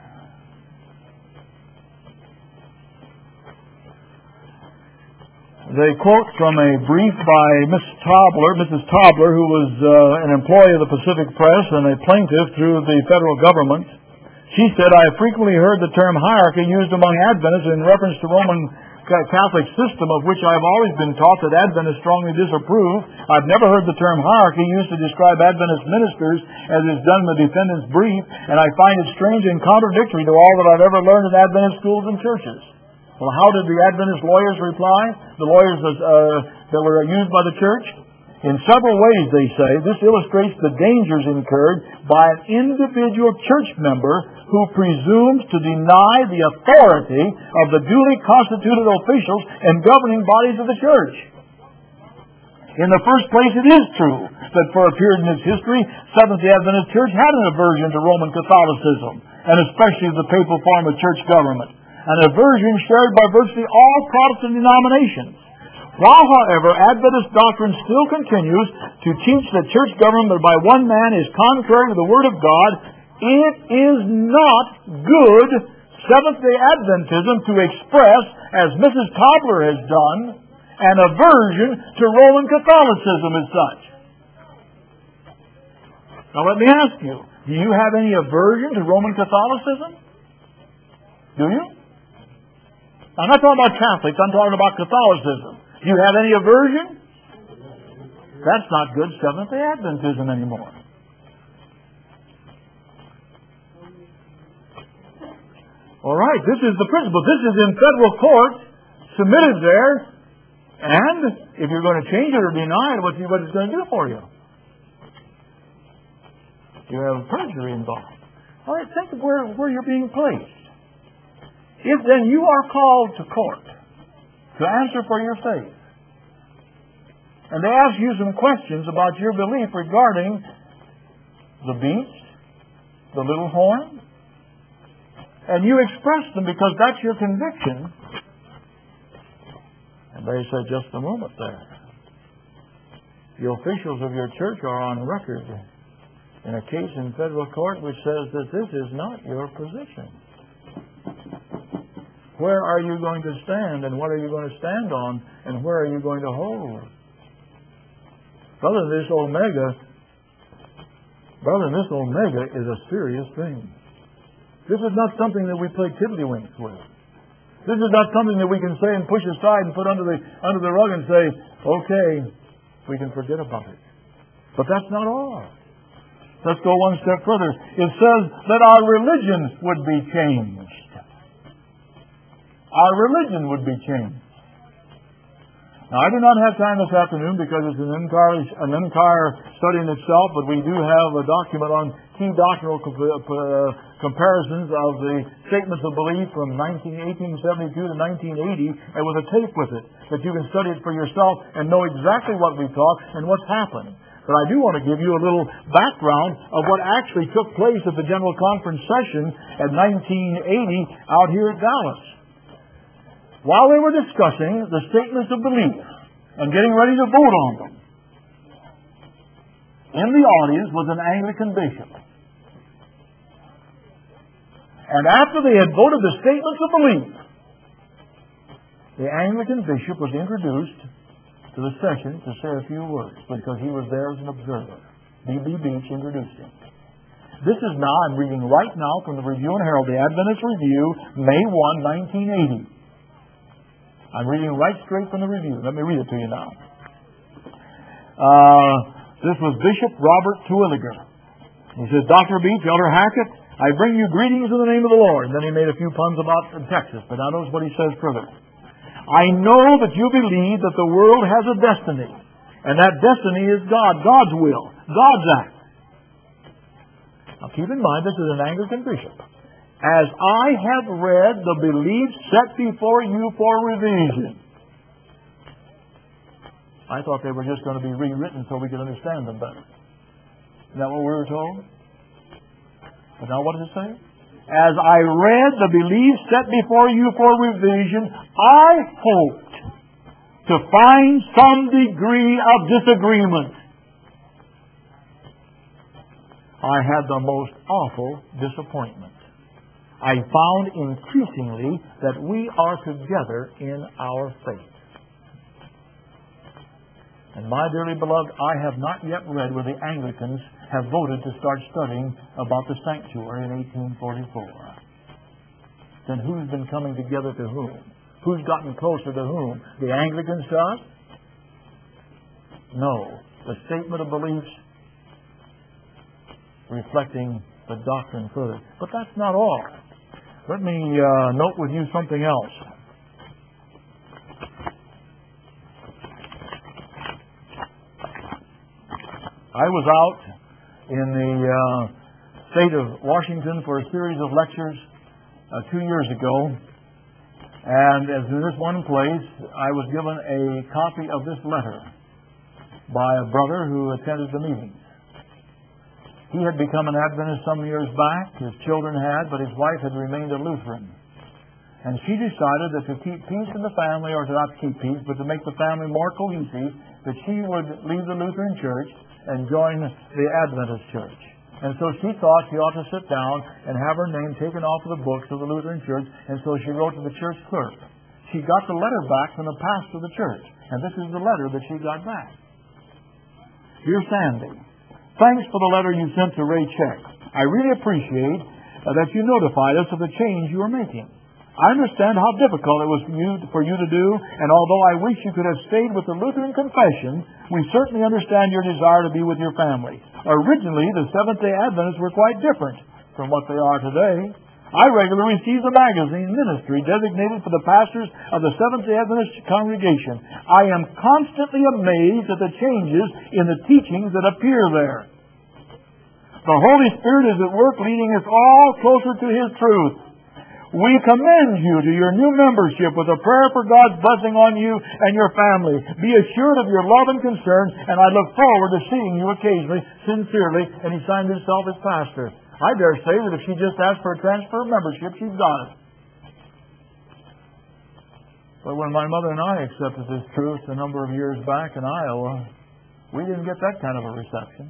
they quote from a brief by Miss Tobler, Missus Tobler, who was uh, an employee of the Pacific Press and a plaintiff through the federal government. She said, I have frequently heard the term hierarchy used among Adventists in reference to Roman Catholic system, of which I have always been taught that Adventists strongly disapprove. I've never heard the term hierarchy used to describe Adventist ministers as is done in the defendant's brief, and I find it strange and contradictory to all that I've ever learned in Adventist schools and churches. Well, how did the Adventist lawyers reply? The lawyers uh, that were used by the church? In several ways, they say, this illustrates the dangers incurred by an individual church member who presumes to deny the authority of the duly constituted officials and governing bodies of the church. In the first place, it is true that for a period in its history, Seventh-day Adventist Church had an aversion to Roman Catholicism, and especially the papal form of church government, an aversion shared by virtually all Protestant denominations. While, however, Adventist doctrine still continues to teach that church government by one man is contrary to the Word of God, it is not good Seventh-day Adventism to express, as Missus Tobler has done, an aversion to Roman Catholicism as such. Now let me ask you, do you have any aversion to Roman Catholicism? Do you? I'm not talking about Catholics, I'm talking about Catholicism. Do you have any aversion? That's not good Seventh-day Adventism anymore. All right, this is the principle. This is in federal court, submitted there, and if you're going to change it or deny it, what's what it's going to do for you? You have perjury involved. All right, think of where, where you're being placed. If then you are called to court to answer for your faith, and they ask you some questions about your belief regarding the beast, the little horn, and you express them because that's your conviction, and they say, just a moment there. The officials of your church are on record in a case in federal court which says that this is not your position. Where are you going to stand, and what are you going to stand on, and where are you going to hold? Brother, this Omega, brother, this Omega is a serious thing. This is not something that we play tiddlywinks with. This is not something that we can say and push aside and put under the under the rug and say, okay, we can forget about it. But that's not all. Let's go one step further. It says that our religion would be changed. Our religion would be changed. Now, I do not have time this afternoon because it's an entire, an entire study in itself, but we do have a document on key doctrinal uh, comparisons of the statements of belief from eighteen seventy-two to nineteen eighty, and with a tape with it, that you can study it for yourself and know exactly what we taught and what's happened. But I do want to give you a little background of what actually took place at the General Conference session at nineteen eighty out here at Dallas. While they were discussing the statements of belief and getting ready to vote on them, in the audience was an Anglican bishop. And after they had voted the statements of belief, the Anglican bishop was introduced to the session to say a few words because he was there as an observer. B B Beach introduced him. This is now, I'm reading right now from the Review and Herald, the Adventist Review, May first, nineteen eighty. I'm reading right straight from the Review. Let me read it to you now. Uh, this was Bishop Robert Terwilliger. He says, Doctor Beach, Elder Hackett, I bring you greetings in the name of the Lord. And then he made a few puns about Texas, but now notice what he says further. I know that you believe that the world has a destiny, and that destiny is God, God's will, God's act. Now keep in mind, this is an Anglican bishop. As I have read the beliefs set before you for revision. I thought they were just going to be rewritten so we could understand them better. Isn't that what we were told? But now what does it say? As I read the beliefs set before you for revision, I hoped to find some degree of disagreement. I had the most awful disappointment. I found increasingly that we are together in our faith. And my dearly beloved, I have not yet read where the Anglicans have voted to start studying about the sanctuary in eighteen forty-four. Then who's been coming together to whom? Who's gotten closer to whom? The Anglicans to us? No. The statement of beliefs reflecting the doctrine further. But that's not all. Let me uh, note with you something else. I was out in the uh, state of Washington for a series of lectures uh, two years ago, and as in this one place, I was given a copy of this letter by a brother who attended the meetings. He had become an Adventist some years back. His children had, but his wife had remained a Lutheran. And she decided that to keep peace in the family, or to not keep peace, but to make the family more cohesive, that she would leave the Lutheran church and join the Adventist church. And so she thought she ought to sit down and have her name taken off of the books of the Lutheran church, and so she wrote to the church clerk. She got the letter back from the pastor of the church, and this is the letter that she got back. Dear Sandy, thanks for the letter you sent to Ray Check. I really appreciate uh, that you notified us of the change you are making. I understand how difficult it was for you, for you to do, and although I wish you could have stayed with the Lutheran Confession, we certainly understand your desire to be with your family. Originally, the Seventh-day Adventists were quite different from what they are today. I regularly receive the magazine Ministry designated for the pastors of the Seventh-day Adventist congregation. I am constantly amazed at the changes in the teachings that appear there. The Holy Spirit is at work leading us all closer to His truth. We commend you to your new membership with a prayer for God's blessing on you and your family. Be assured of your love and concern, and I look forward to seeing you occasionally, sincerely. And he signed himself as pastor. I dare say that if she just asked for a transfer of membership, she'd got it. But when my mother and I accepted this truth a number of years back in Iowa, we didn't get that kind of a reception.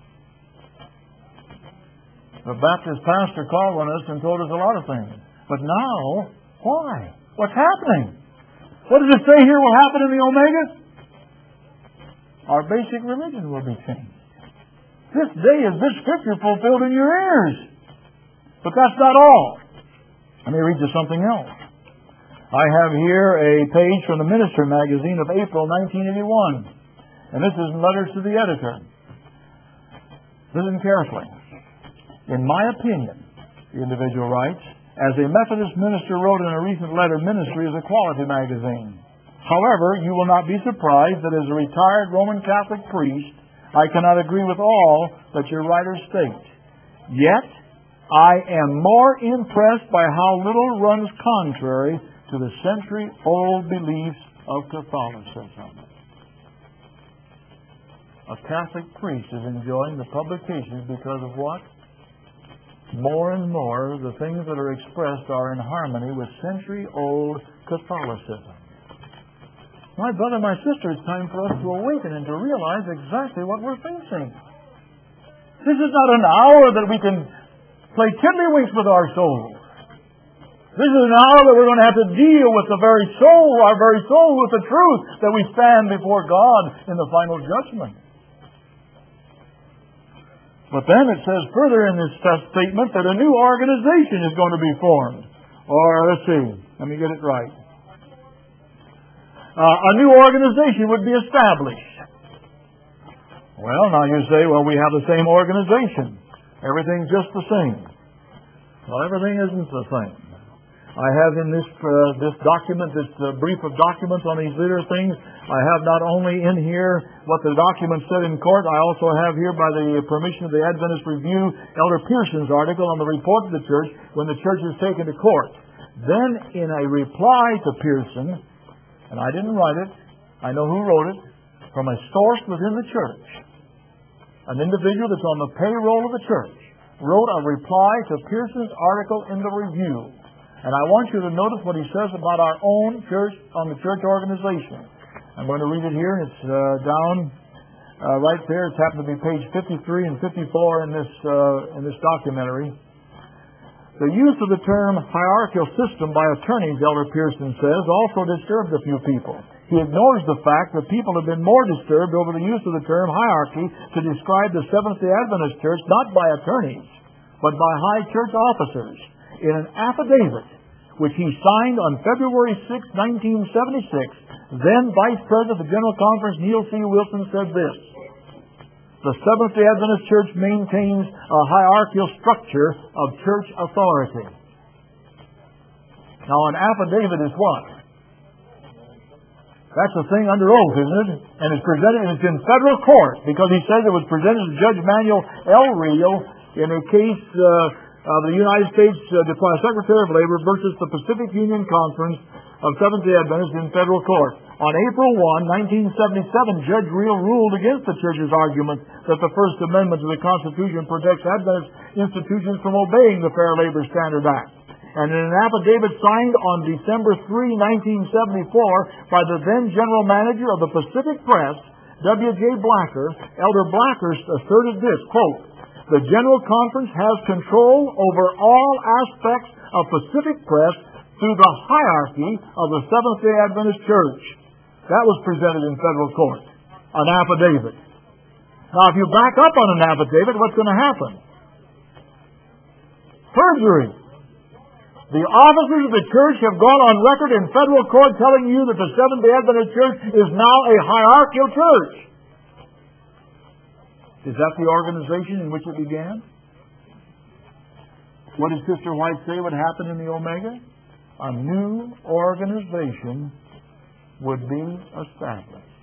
The Baptist pastor called on us and told us a lot of things. But now, why? What's happening? What does it say here will happen in the Omega? Our basic religion will be changed. This day is this scripture fulfilled in your ears. But that's not all. Let me read you something else. I have here a page from the Minister magazine of April nineteen eighty-one. And this is in letters to the editor. Listen carefully. In my opinion, the individual writes, as a Methodist minister wrote in a recent letter, Ministry is a quality magazine. However, you will not be surprised that as a retired Roman Catholic priest, I cannot agree with all that your writers state. Yet, I am more impressed by how little runs contrary to the century-old beliefs of Catholicism. A Catholic priest is enjoying the publications because of what? More and more, the things that are expressed are in harmony with century-old Catholicism. My brother, my sister, it's time for us to awaken and to realize exactly what we're facing. This is not an hour that we can play tiddlywinks with our souls. This is an hour that we're going to have to deal with the very soul, our very soul, with the truth that we stand before God in the final judgment. But then it says further in this statement that a new organization is going to be formed. Or, let's see, let me get it right. Uh, a new organization would be established. Well, now you say, well, we have the same organization. Everything's just the same. Well, everything isn't the same. I have in this uh, this document, this uh, brief of documents on these little things, I have not only in here what the document said in court, I also have here, by the permission of the Adventist Review, Elder Pearson's article on the report of the church when the church is taken to court. Then, in a reply to Pearson, and I didn't write it, I know who wrote it, from a source within the church, an individual that's on the payroll of the church, wrote a reply to Pearson's article in the Review. And I want you to notice what he says about our own church on the church organization. I'm going to read it here. It's uh, down uh, right there. It's happened to be page fifty-three and fifty-four in this uh, in this documentary. The use of the term hierarchical system by attorneys, Elder Pearson says, also disturbed a few people. He ignores the fact that people have been more disturbed over the use of the term hierarchy to describe the Seventh-day Adventist Church, not by attorneys, but by high church officers. In an affidavit which he signed on February sixth, nineteen seventy-six, then Vice President of the General Conference Neil C. Wilson said this: "The Seventh-day Adventist Church maintains a hierarchical structure of church authority." Now, an affidavit is what? That's a thing under oath, isn't it? And it's presented, and it's in federal court, because he says it was presented to Judge Manuel L. Rio in a case uh, of the United States uh, Secretary of Labor versus the Pacific Union Conference of Seventh-day Adventists in federal court. On April first, nineteen seventy-seven, Judge Rio ruled against the Church's argument that the First Amendment to the Constitution protects Adventist institutions from obeying the Fair Labor Standard Act. And in an affidavit signed on December third, nineteen seventy-four, by the then General Manager of the Pacific Press, W J Blacker, Elder Blacker asserted this, quote, "The General Conference has control over all aspects of Pacific Press through the hierarchy of the Seventh-day Adventist Church." That was presented in federal court, an affidavit. Now, if you back up on an affidavit, what's going to happen? Perjury. The officers of the church have gone on record in federal court telling you that the Seventh-day Adventist Church is now a hierarchical church. Is that the organization in which it began? What did Sister White say would happen in the Omega? A new organization would be established.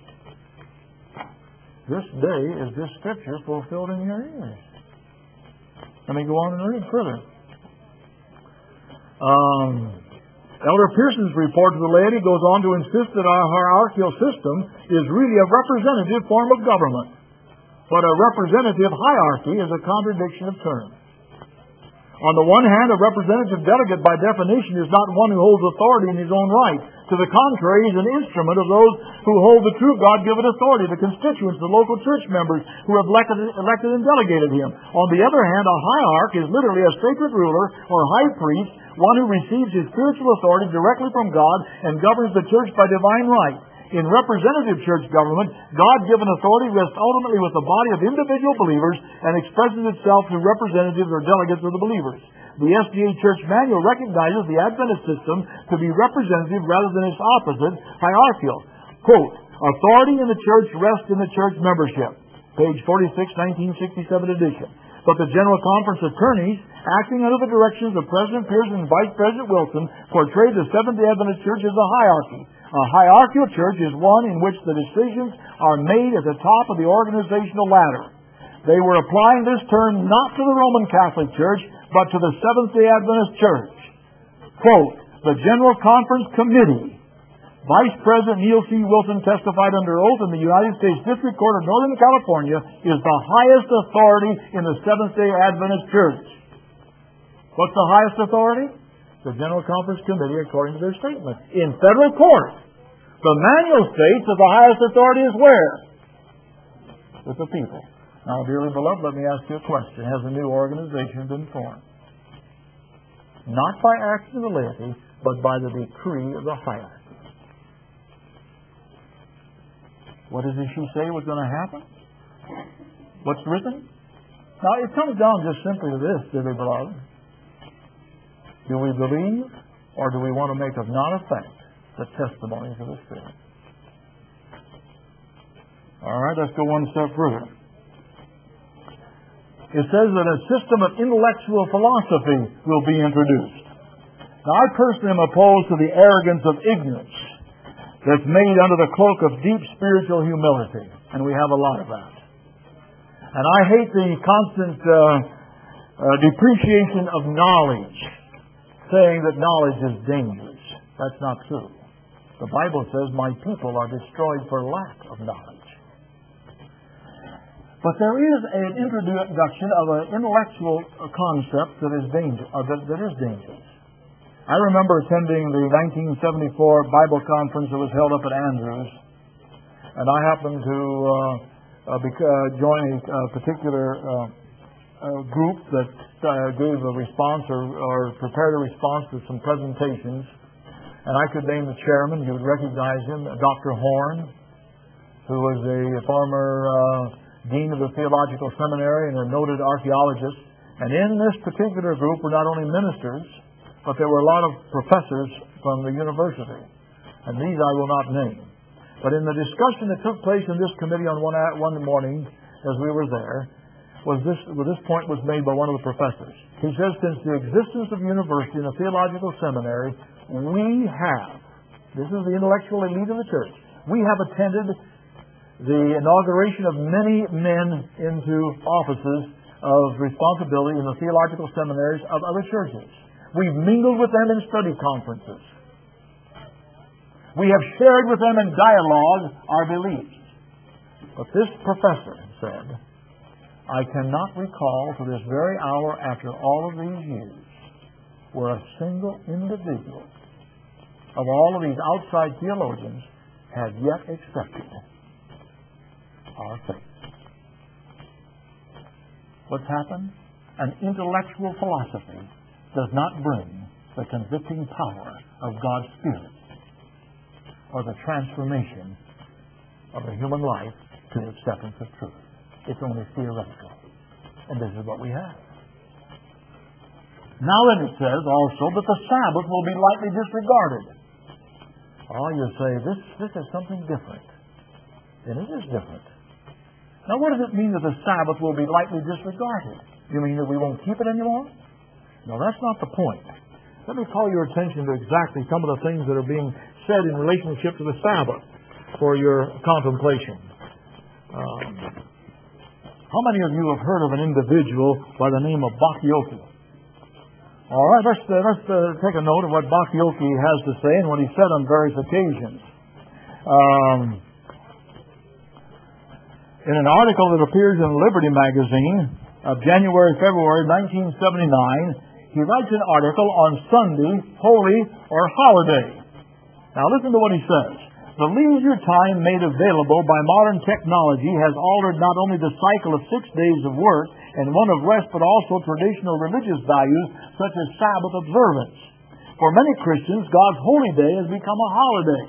This day is this scripture fulfilled in your ears. Let me go on and read further. Um, Elder Pearson's report to the laity goes on to insist that our hierarchical system is really a representative form of government. But a representative hierarchy is a contradiction of terms. On the one hand, a representative delegate by definition is not one who holds authority in his own right. To the contrary, he is an instrument of those who hold the true God-given authority, the constituents, the local church members who have elected, elected and delegated him. On the other hand, a hierarch is literally a sacred ruler or high priest, one who receives his spiritual authority directly from God and governs the church by divine right. In representative church government, God-given authority rests ultimately with the body of individual believers and expresses itself through representatives or delegates of the believers. The S D A Church Manual recognizes the Adventist system to be representative rather than its opposite, hierarchical. Quote, "Authority in the church rests in the church membership." Page forty-six, nineteen sixty-seven edition. But the General Conference attorneys, acting under the directions of President Pearson and Vice President Wilson, portrayed the Seventh-day Adventist Church as a hierarchy. A hierarchical church is one in which the decisions are made at the top of the organizational ladder. They were applying this term not to the Roman Catholic Church, but to the Seventh-day Adventist Church. Quote, "The General Conference Committee," Vice President Neil C. Wilson testified under oath in the United States District Court of Northern California, "is the highest authority in the Seventh-day Adventist Church." What's the highest authority? The General Conference Committee, according to their statement. In federal court, the manual states that the highest authority is where? With the people. Now, dearly beloved, let me ask you a question. Has a new organization been formed? Not by action of the laity, but by the decree of the hierarchy. What does she say was going to happen? What's written? Now, it comes down just simply to this, dearly beloved. Do we believe, or do we want to make of non-effect the testimonies of the Spirit? All right, let's go one step further. It says that a system of intellectual philosophy will be introduced. Now, I personally am opposed to the arrogance of ignorance that's made under the cloak of deep spiritual humility, and we have a lot of that. And I hate the constant uh, uh, depreciation of knowledge, saying that knowledge is dangerous. That's not true. The Bible says, "My people are destroyed for lack of knowledge." But there is an introduction of an intellectual concept that is danger, uh, that, that is dangerous. I remember attending the nineteen seventy-four Bible conference that was held up at Andrews, and I happened to uh, uh, bec- uh, join a uh, particular uh, uh, group that uh, gave a response or, or prepared a response to some presentations. And I could name the chairman. You would recognize him, Doctor Horn, who was a former uh, dean of the Theological Seminary and a noted archaeologist. And in this particular group were not only ministers, but there were a lot of professors from the university. And these I will not name. But in the discussion that took place in this committee on one, one morning, as we were there, was this, well, this point was made by one of the professors. He says, since the existence of university and the theological seminary, we have, this is the intellectual elite of the church, we have attended the inauguration of many men into offices of responsibility in the theological seminaries of other churches. We've mingled with them in study conferences. We have shared with them in dialogue our beliefs. But this professor said, I cannot recall to this very hour after all of these years where a single individual of all of these outside theologians had yet accepted our faith. What's happened? An intellectual philosophy does not bring the convicting power of God's Spirit or the transformation of the human life to the acceptance of truth. It's only theoretical. And this is what we have. Now then it says also that the Sabbath will be lightly disregarded. Oh, you say, this, this is something different. And it is different. Now what does it mean that the Sabbath will be lightly disregarded? You mean that we won't keep it anymore? No, that's not the point. Let me call your attention to exactly some of the things that are being said in relationship to the Sabbath for your contemplation. Um, how many of you have heard of an individual by the name of Bach-Yoki? All right, let's, uh, let's uh, take a note of what Bach-Yoki has to say and what he said on various occasions. Um, in an article that appears in Liberty Magazine of January, February nineteen seventy-nine, he writes an article on Sunday, holy or holiday. Now listen to what he says. The leisure time made available by modern technology has altered not only the cycle of six days of work and one of rest, but also traditional religious values such as Sabbath observance. For many Christians, God's holy day has become a holiday.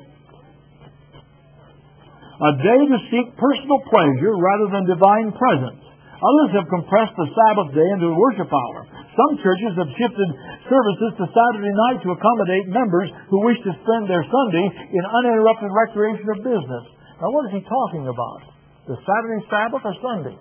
A day to seek personal pleasure rather than divine presence. Others have compressed the Sabbath day into a worship hour. Some churches have shifted services to Saturday night to accommodate members who wish to spend their Sunday in uninterrupted recreation or business. Now, what is he talking about? The Saturday Sabbath or Sunday?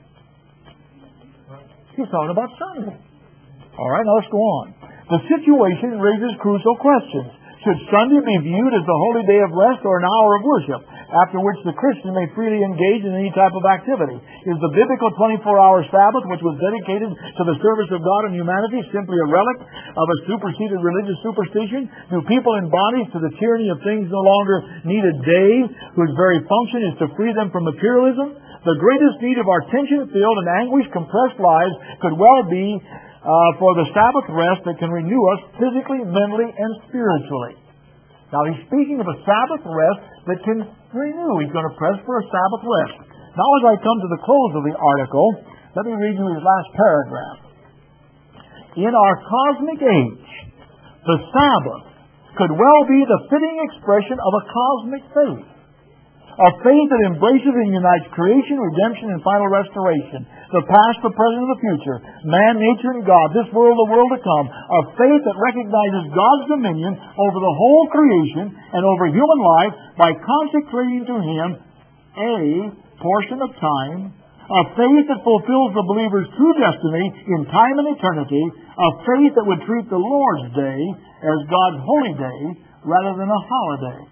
He's talking about Sunday. All right, now let's go on. The situation raises crucial questions. Should Sunday be viewed as the holy day of rest or an hour of worship, after which the Christian may freely engage in any type of activity? Is the biblical twenty-four hour Sabbath, which was dedicated to the service of God and humanity, simply a relic of a superseded religious superstition? Do people in bondage to the tyranny of things no longer need a day whose very function is to free them from materialism? The greatest need of our tension-filled and anguish-compressed lives could well be uh, for the Sabbath rest that can renew us physically, mentally, and spiritually. Now, he's speaking of a Sabbath rest that can renew. He's going to press for a Sabbath rest. Now, as I come to the close of the article, let me read you his last paragraph. In our cosmic age, the Sabbath could well be the fitting expression of a cosmic faith. A faith that embraces and unites creation, redemption, and final restoration. The past, the present, and the future. Man, nature, and God. This world, the world to come. A faith that recognizes God's dominion over the whole creation and over human life by consecrating to Him a portion of time. A faith that fulfills the believer's true destiny in time and eternity. A faith that would treat the Lord's Day as God's holy day rather than a holiday.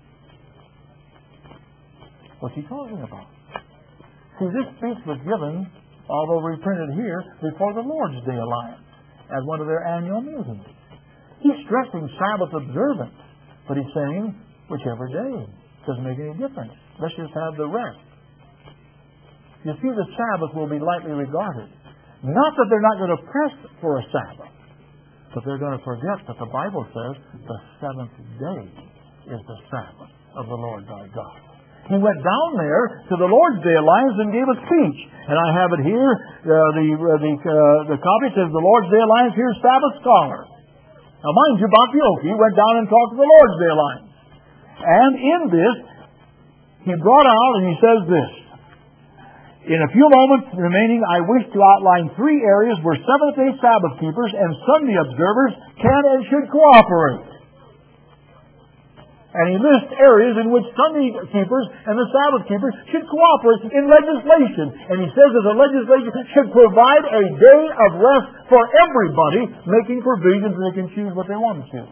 What's he talking about? See, this speech was given, although reprinted here, before the Lord's Day Alliance at one of their annual meetings. He's stressing Sabbath observance, but he's saying, whichever day. Doesn't make any difference. Let's just have the rest. you see, the Sabbath will be lightly regarded. Not that they're not going to press for a Sabbath, but they're going to forget that the Bible says the seventh day is the Sabbath of the Lord thy God. He went down there to the Lord's Day Alliance and gave a speech. And I have it here. Uh, the uh, the uh, the copy says the Lord's Day Alliance, here's Sabbath scholar. Now mind you, Bakioki went down and talked to the Lord's Day Alliance. And in this, he brought out and he says this. In a few moments remaining, I wish to outline three areas where Seventh-day Sabbath keepers and Sunday observers can and should cooperate. And he lists areas in which Sunday keepers and the Sabbath keepers should cooperate in legislation. And he says that the legislation should provide a day of rest for everybody, making provisions so they can choose what they want to choose.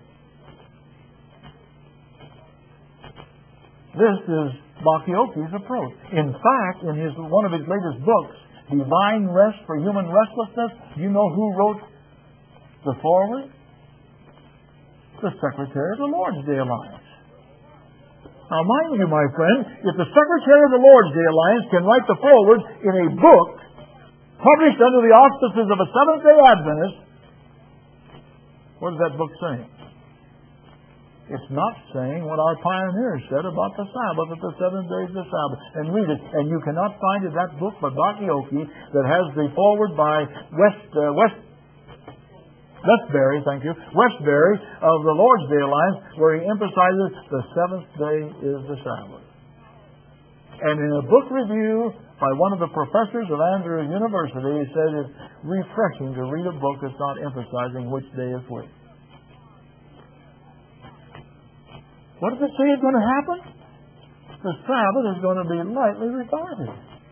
This is Bakioki's approach. In fact, in his one of his latest books, Divine Rest for Human Restlessness, do you know who wrote the foreword? The Secretary of the Lord's Day Alliance. Now, mind you, my friend, if the Secretary of the Lord's Day Alliance can write the foreword in a book published under the auspices of a Seventh-day Adventist, what is that book saying? It's not saying what our pioneers said about the Sabbath, that the seventh day is the Sabbath. And read it. And you cannot find in that book by Bakioki that has the foreword by West uh, West Westbury, thank you, Westbury of the Lord's Day Alliance, where he emphasizes the seventh day is the Sabbath. And in a book review by one of the professors of Andrews University, he said it's refreshing to read a book that's not emphasizing which day is which. What does it say is going to happen? The Sabbath is going to be lightly regarded.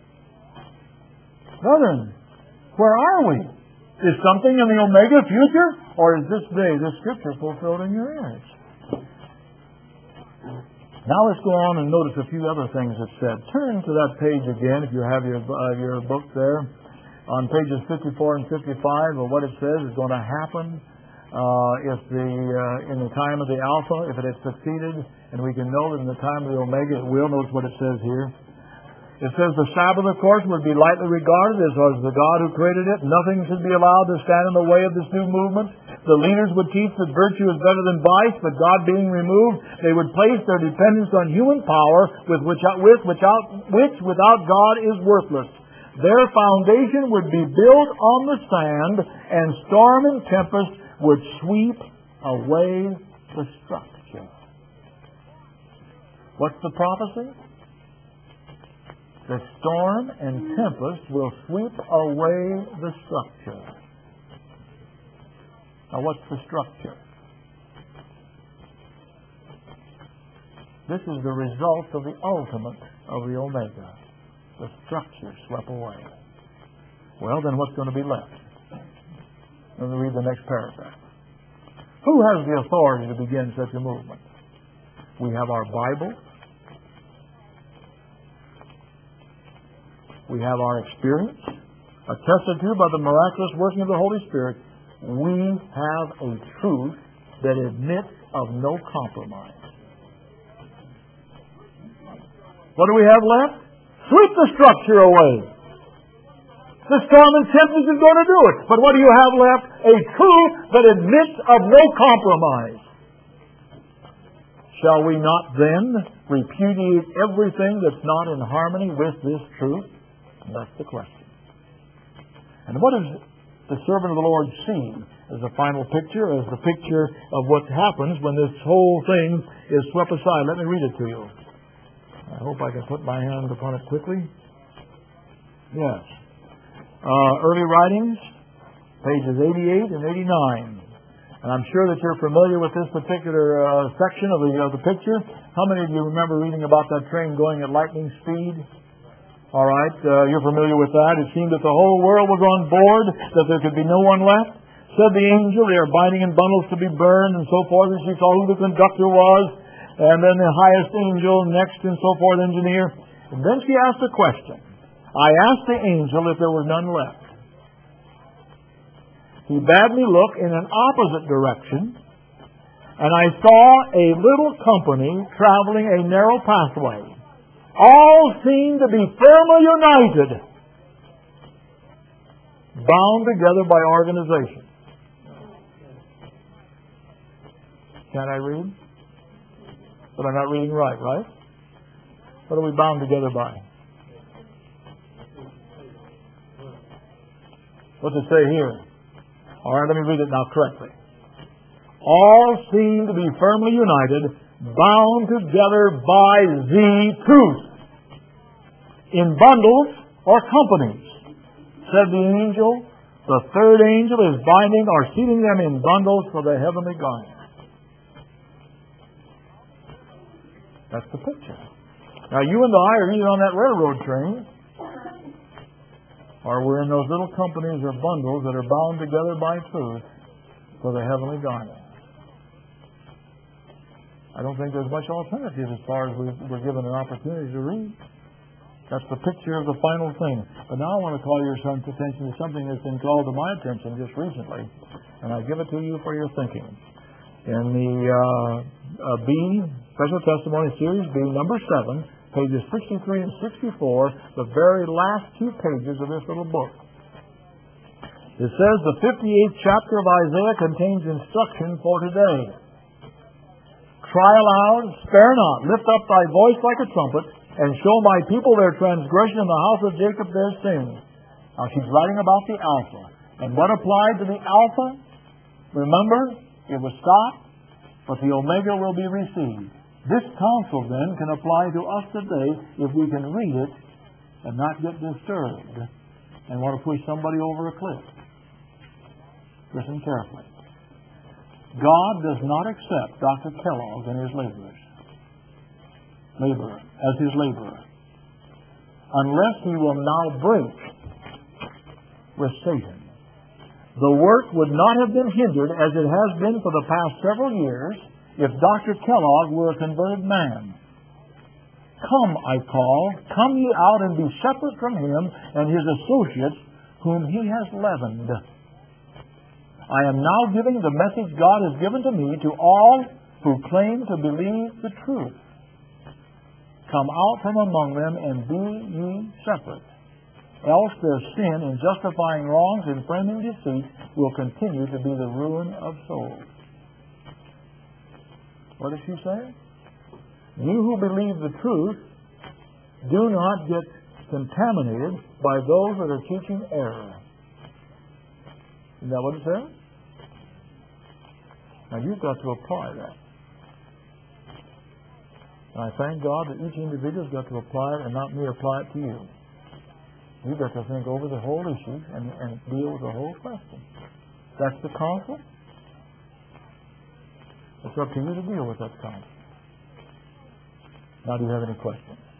Brethren, where are we? Is something in the Omega future, or is this day, this Scripture fulfilled in your ears? Now let's go on and notice a few other things it said. Turn to that page again, if you have your uh, your book there, on pages fifty-four and fifty-five, of what it says is going to happen uh, if the uh, in the time of the Alpha, if it had succeeded, and we can know that in the time of the Omega it will. Notice what it says here. It says the Sabbath, of course, would be lightly regarded as was the God who created it. Nothing should be allowed to stand in the way of this new movement. The leaders would teach that virtue is better than vice, but God being removed, they would place their dependence on human power, with which, with, without, which without God is worthless. Their foundation would be built on the sand, and storm and tempest would sweep away the structure. What's the prophecy? The storm and tempest will sweep away the structure. Now, what's the structure? This is the result of the ultimate of the Omega. The structure swept away. Well, then what's going to be left? Let me read the next paragraph. Who has the authority to begin such a movement? We have our Bible. We have our experience, attested to by the miraculous working of the Holy Spirit. We have a truth that admits of no compromise. What do we have left? Sweep the structure away. The storm and tempest is going to do it. But what do you have left? A truth that admits of no compromise. Shall we not then repudiate everything that's not in harmony with this truth? That's the question. And what does the servant of the Lord see as a final picture, as the picture of what happens when this whole thing is swept aside? Let me read it to you. I hope I can put my hand upon it quickly. Yes. Uh, early writings, pages eighty-eight and eighty-nine. And I'm sure that you're familiar with this particular uh, section of the, of the picture. How many of you remember reading about that train going at lightning speed? All right, uh, you're familiar with that. It seemed that the whole world was on board, that there could be no one left. Said the angel, they are binding in bundles to be burned, and so forth. And she saw who the conductor was, and then the highest angel, next, and so forth, engineer. And then she asked a question. I asked the angel if there were none left. He bade me look in an opposite direction, and I saw a little company traveling a narrow pathway. all seem to be firmly united, bound together by organization. Can't I read? But I'm not reading right, right? What are we bound together by? What's it say here? All right, let me read it now correctly. All seem to be firmly united, bound together by the truth, in bundles or companies. Said the angel, the third angel is binding or seating them in bundles for the heavenly garden. That's the picture. Now you and I are either on that railroad train, or we're in those little companies or bundles that are bound together by truth for the heavenly garden. I don't think there's much alternative as far as we're given an opportunity to read. That's the picture of the final thing. But now I want to call your son's attention to something that's been called to my attention just recently, and I give it to you for your thinking. In the uh, uh, B, Special Testimony Series B, number seven, pages sixty-three and sixty-four, the very last two pages of this little book. It says the fifty-eighth chapter of Isaiah contains instruction for today. Cry aloud, spare not, lift up thy voice like a trumpet, and show my people their transgression and the house of Jacob their sins. Now she's writing about the Alpha. And what applied to the Alpha? Remember, it was stopped, but the Omega will be received. This counsel then can apply to us today if we can read it and not get disturbed and want to push somebody over a cliff. Listen carefully. God does not accept Doctor Kellogg and his laborers, laborer, as his laborer, unless he will now break with Satan. The work would not have been hindered as it has been for the past several years if Doctor Kellogg were a converted man. Come, I call, come ye out and be separate from him and his associates whom he has leavened. I am now giving the message God has given to me to all who claim to believe the truth. Come out from among them and be ye separate. Else their sin in justifying wrongs and framing deceit will continue to be the ruin of souls. What does she say? You who believe the truth, do not get contaminated by those that are teaching error. Isn't that what it says? Now you've got to apply that. And I thank God that each individual's got to apply it and not me apply it to you. You've got to think over the whole issue and, and deal with the whole question. That's the counsel. It's up to you to deal with that counsel. Now, do you have any questions?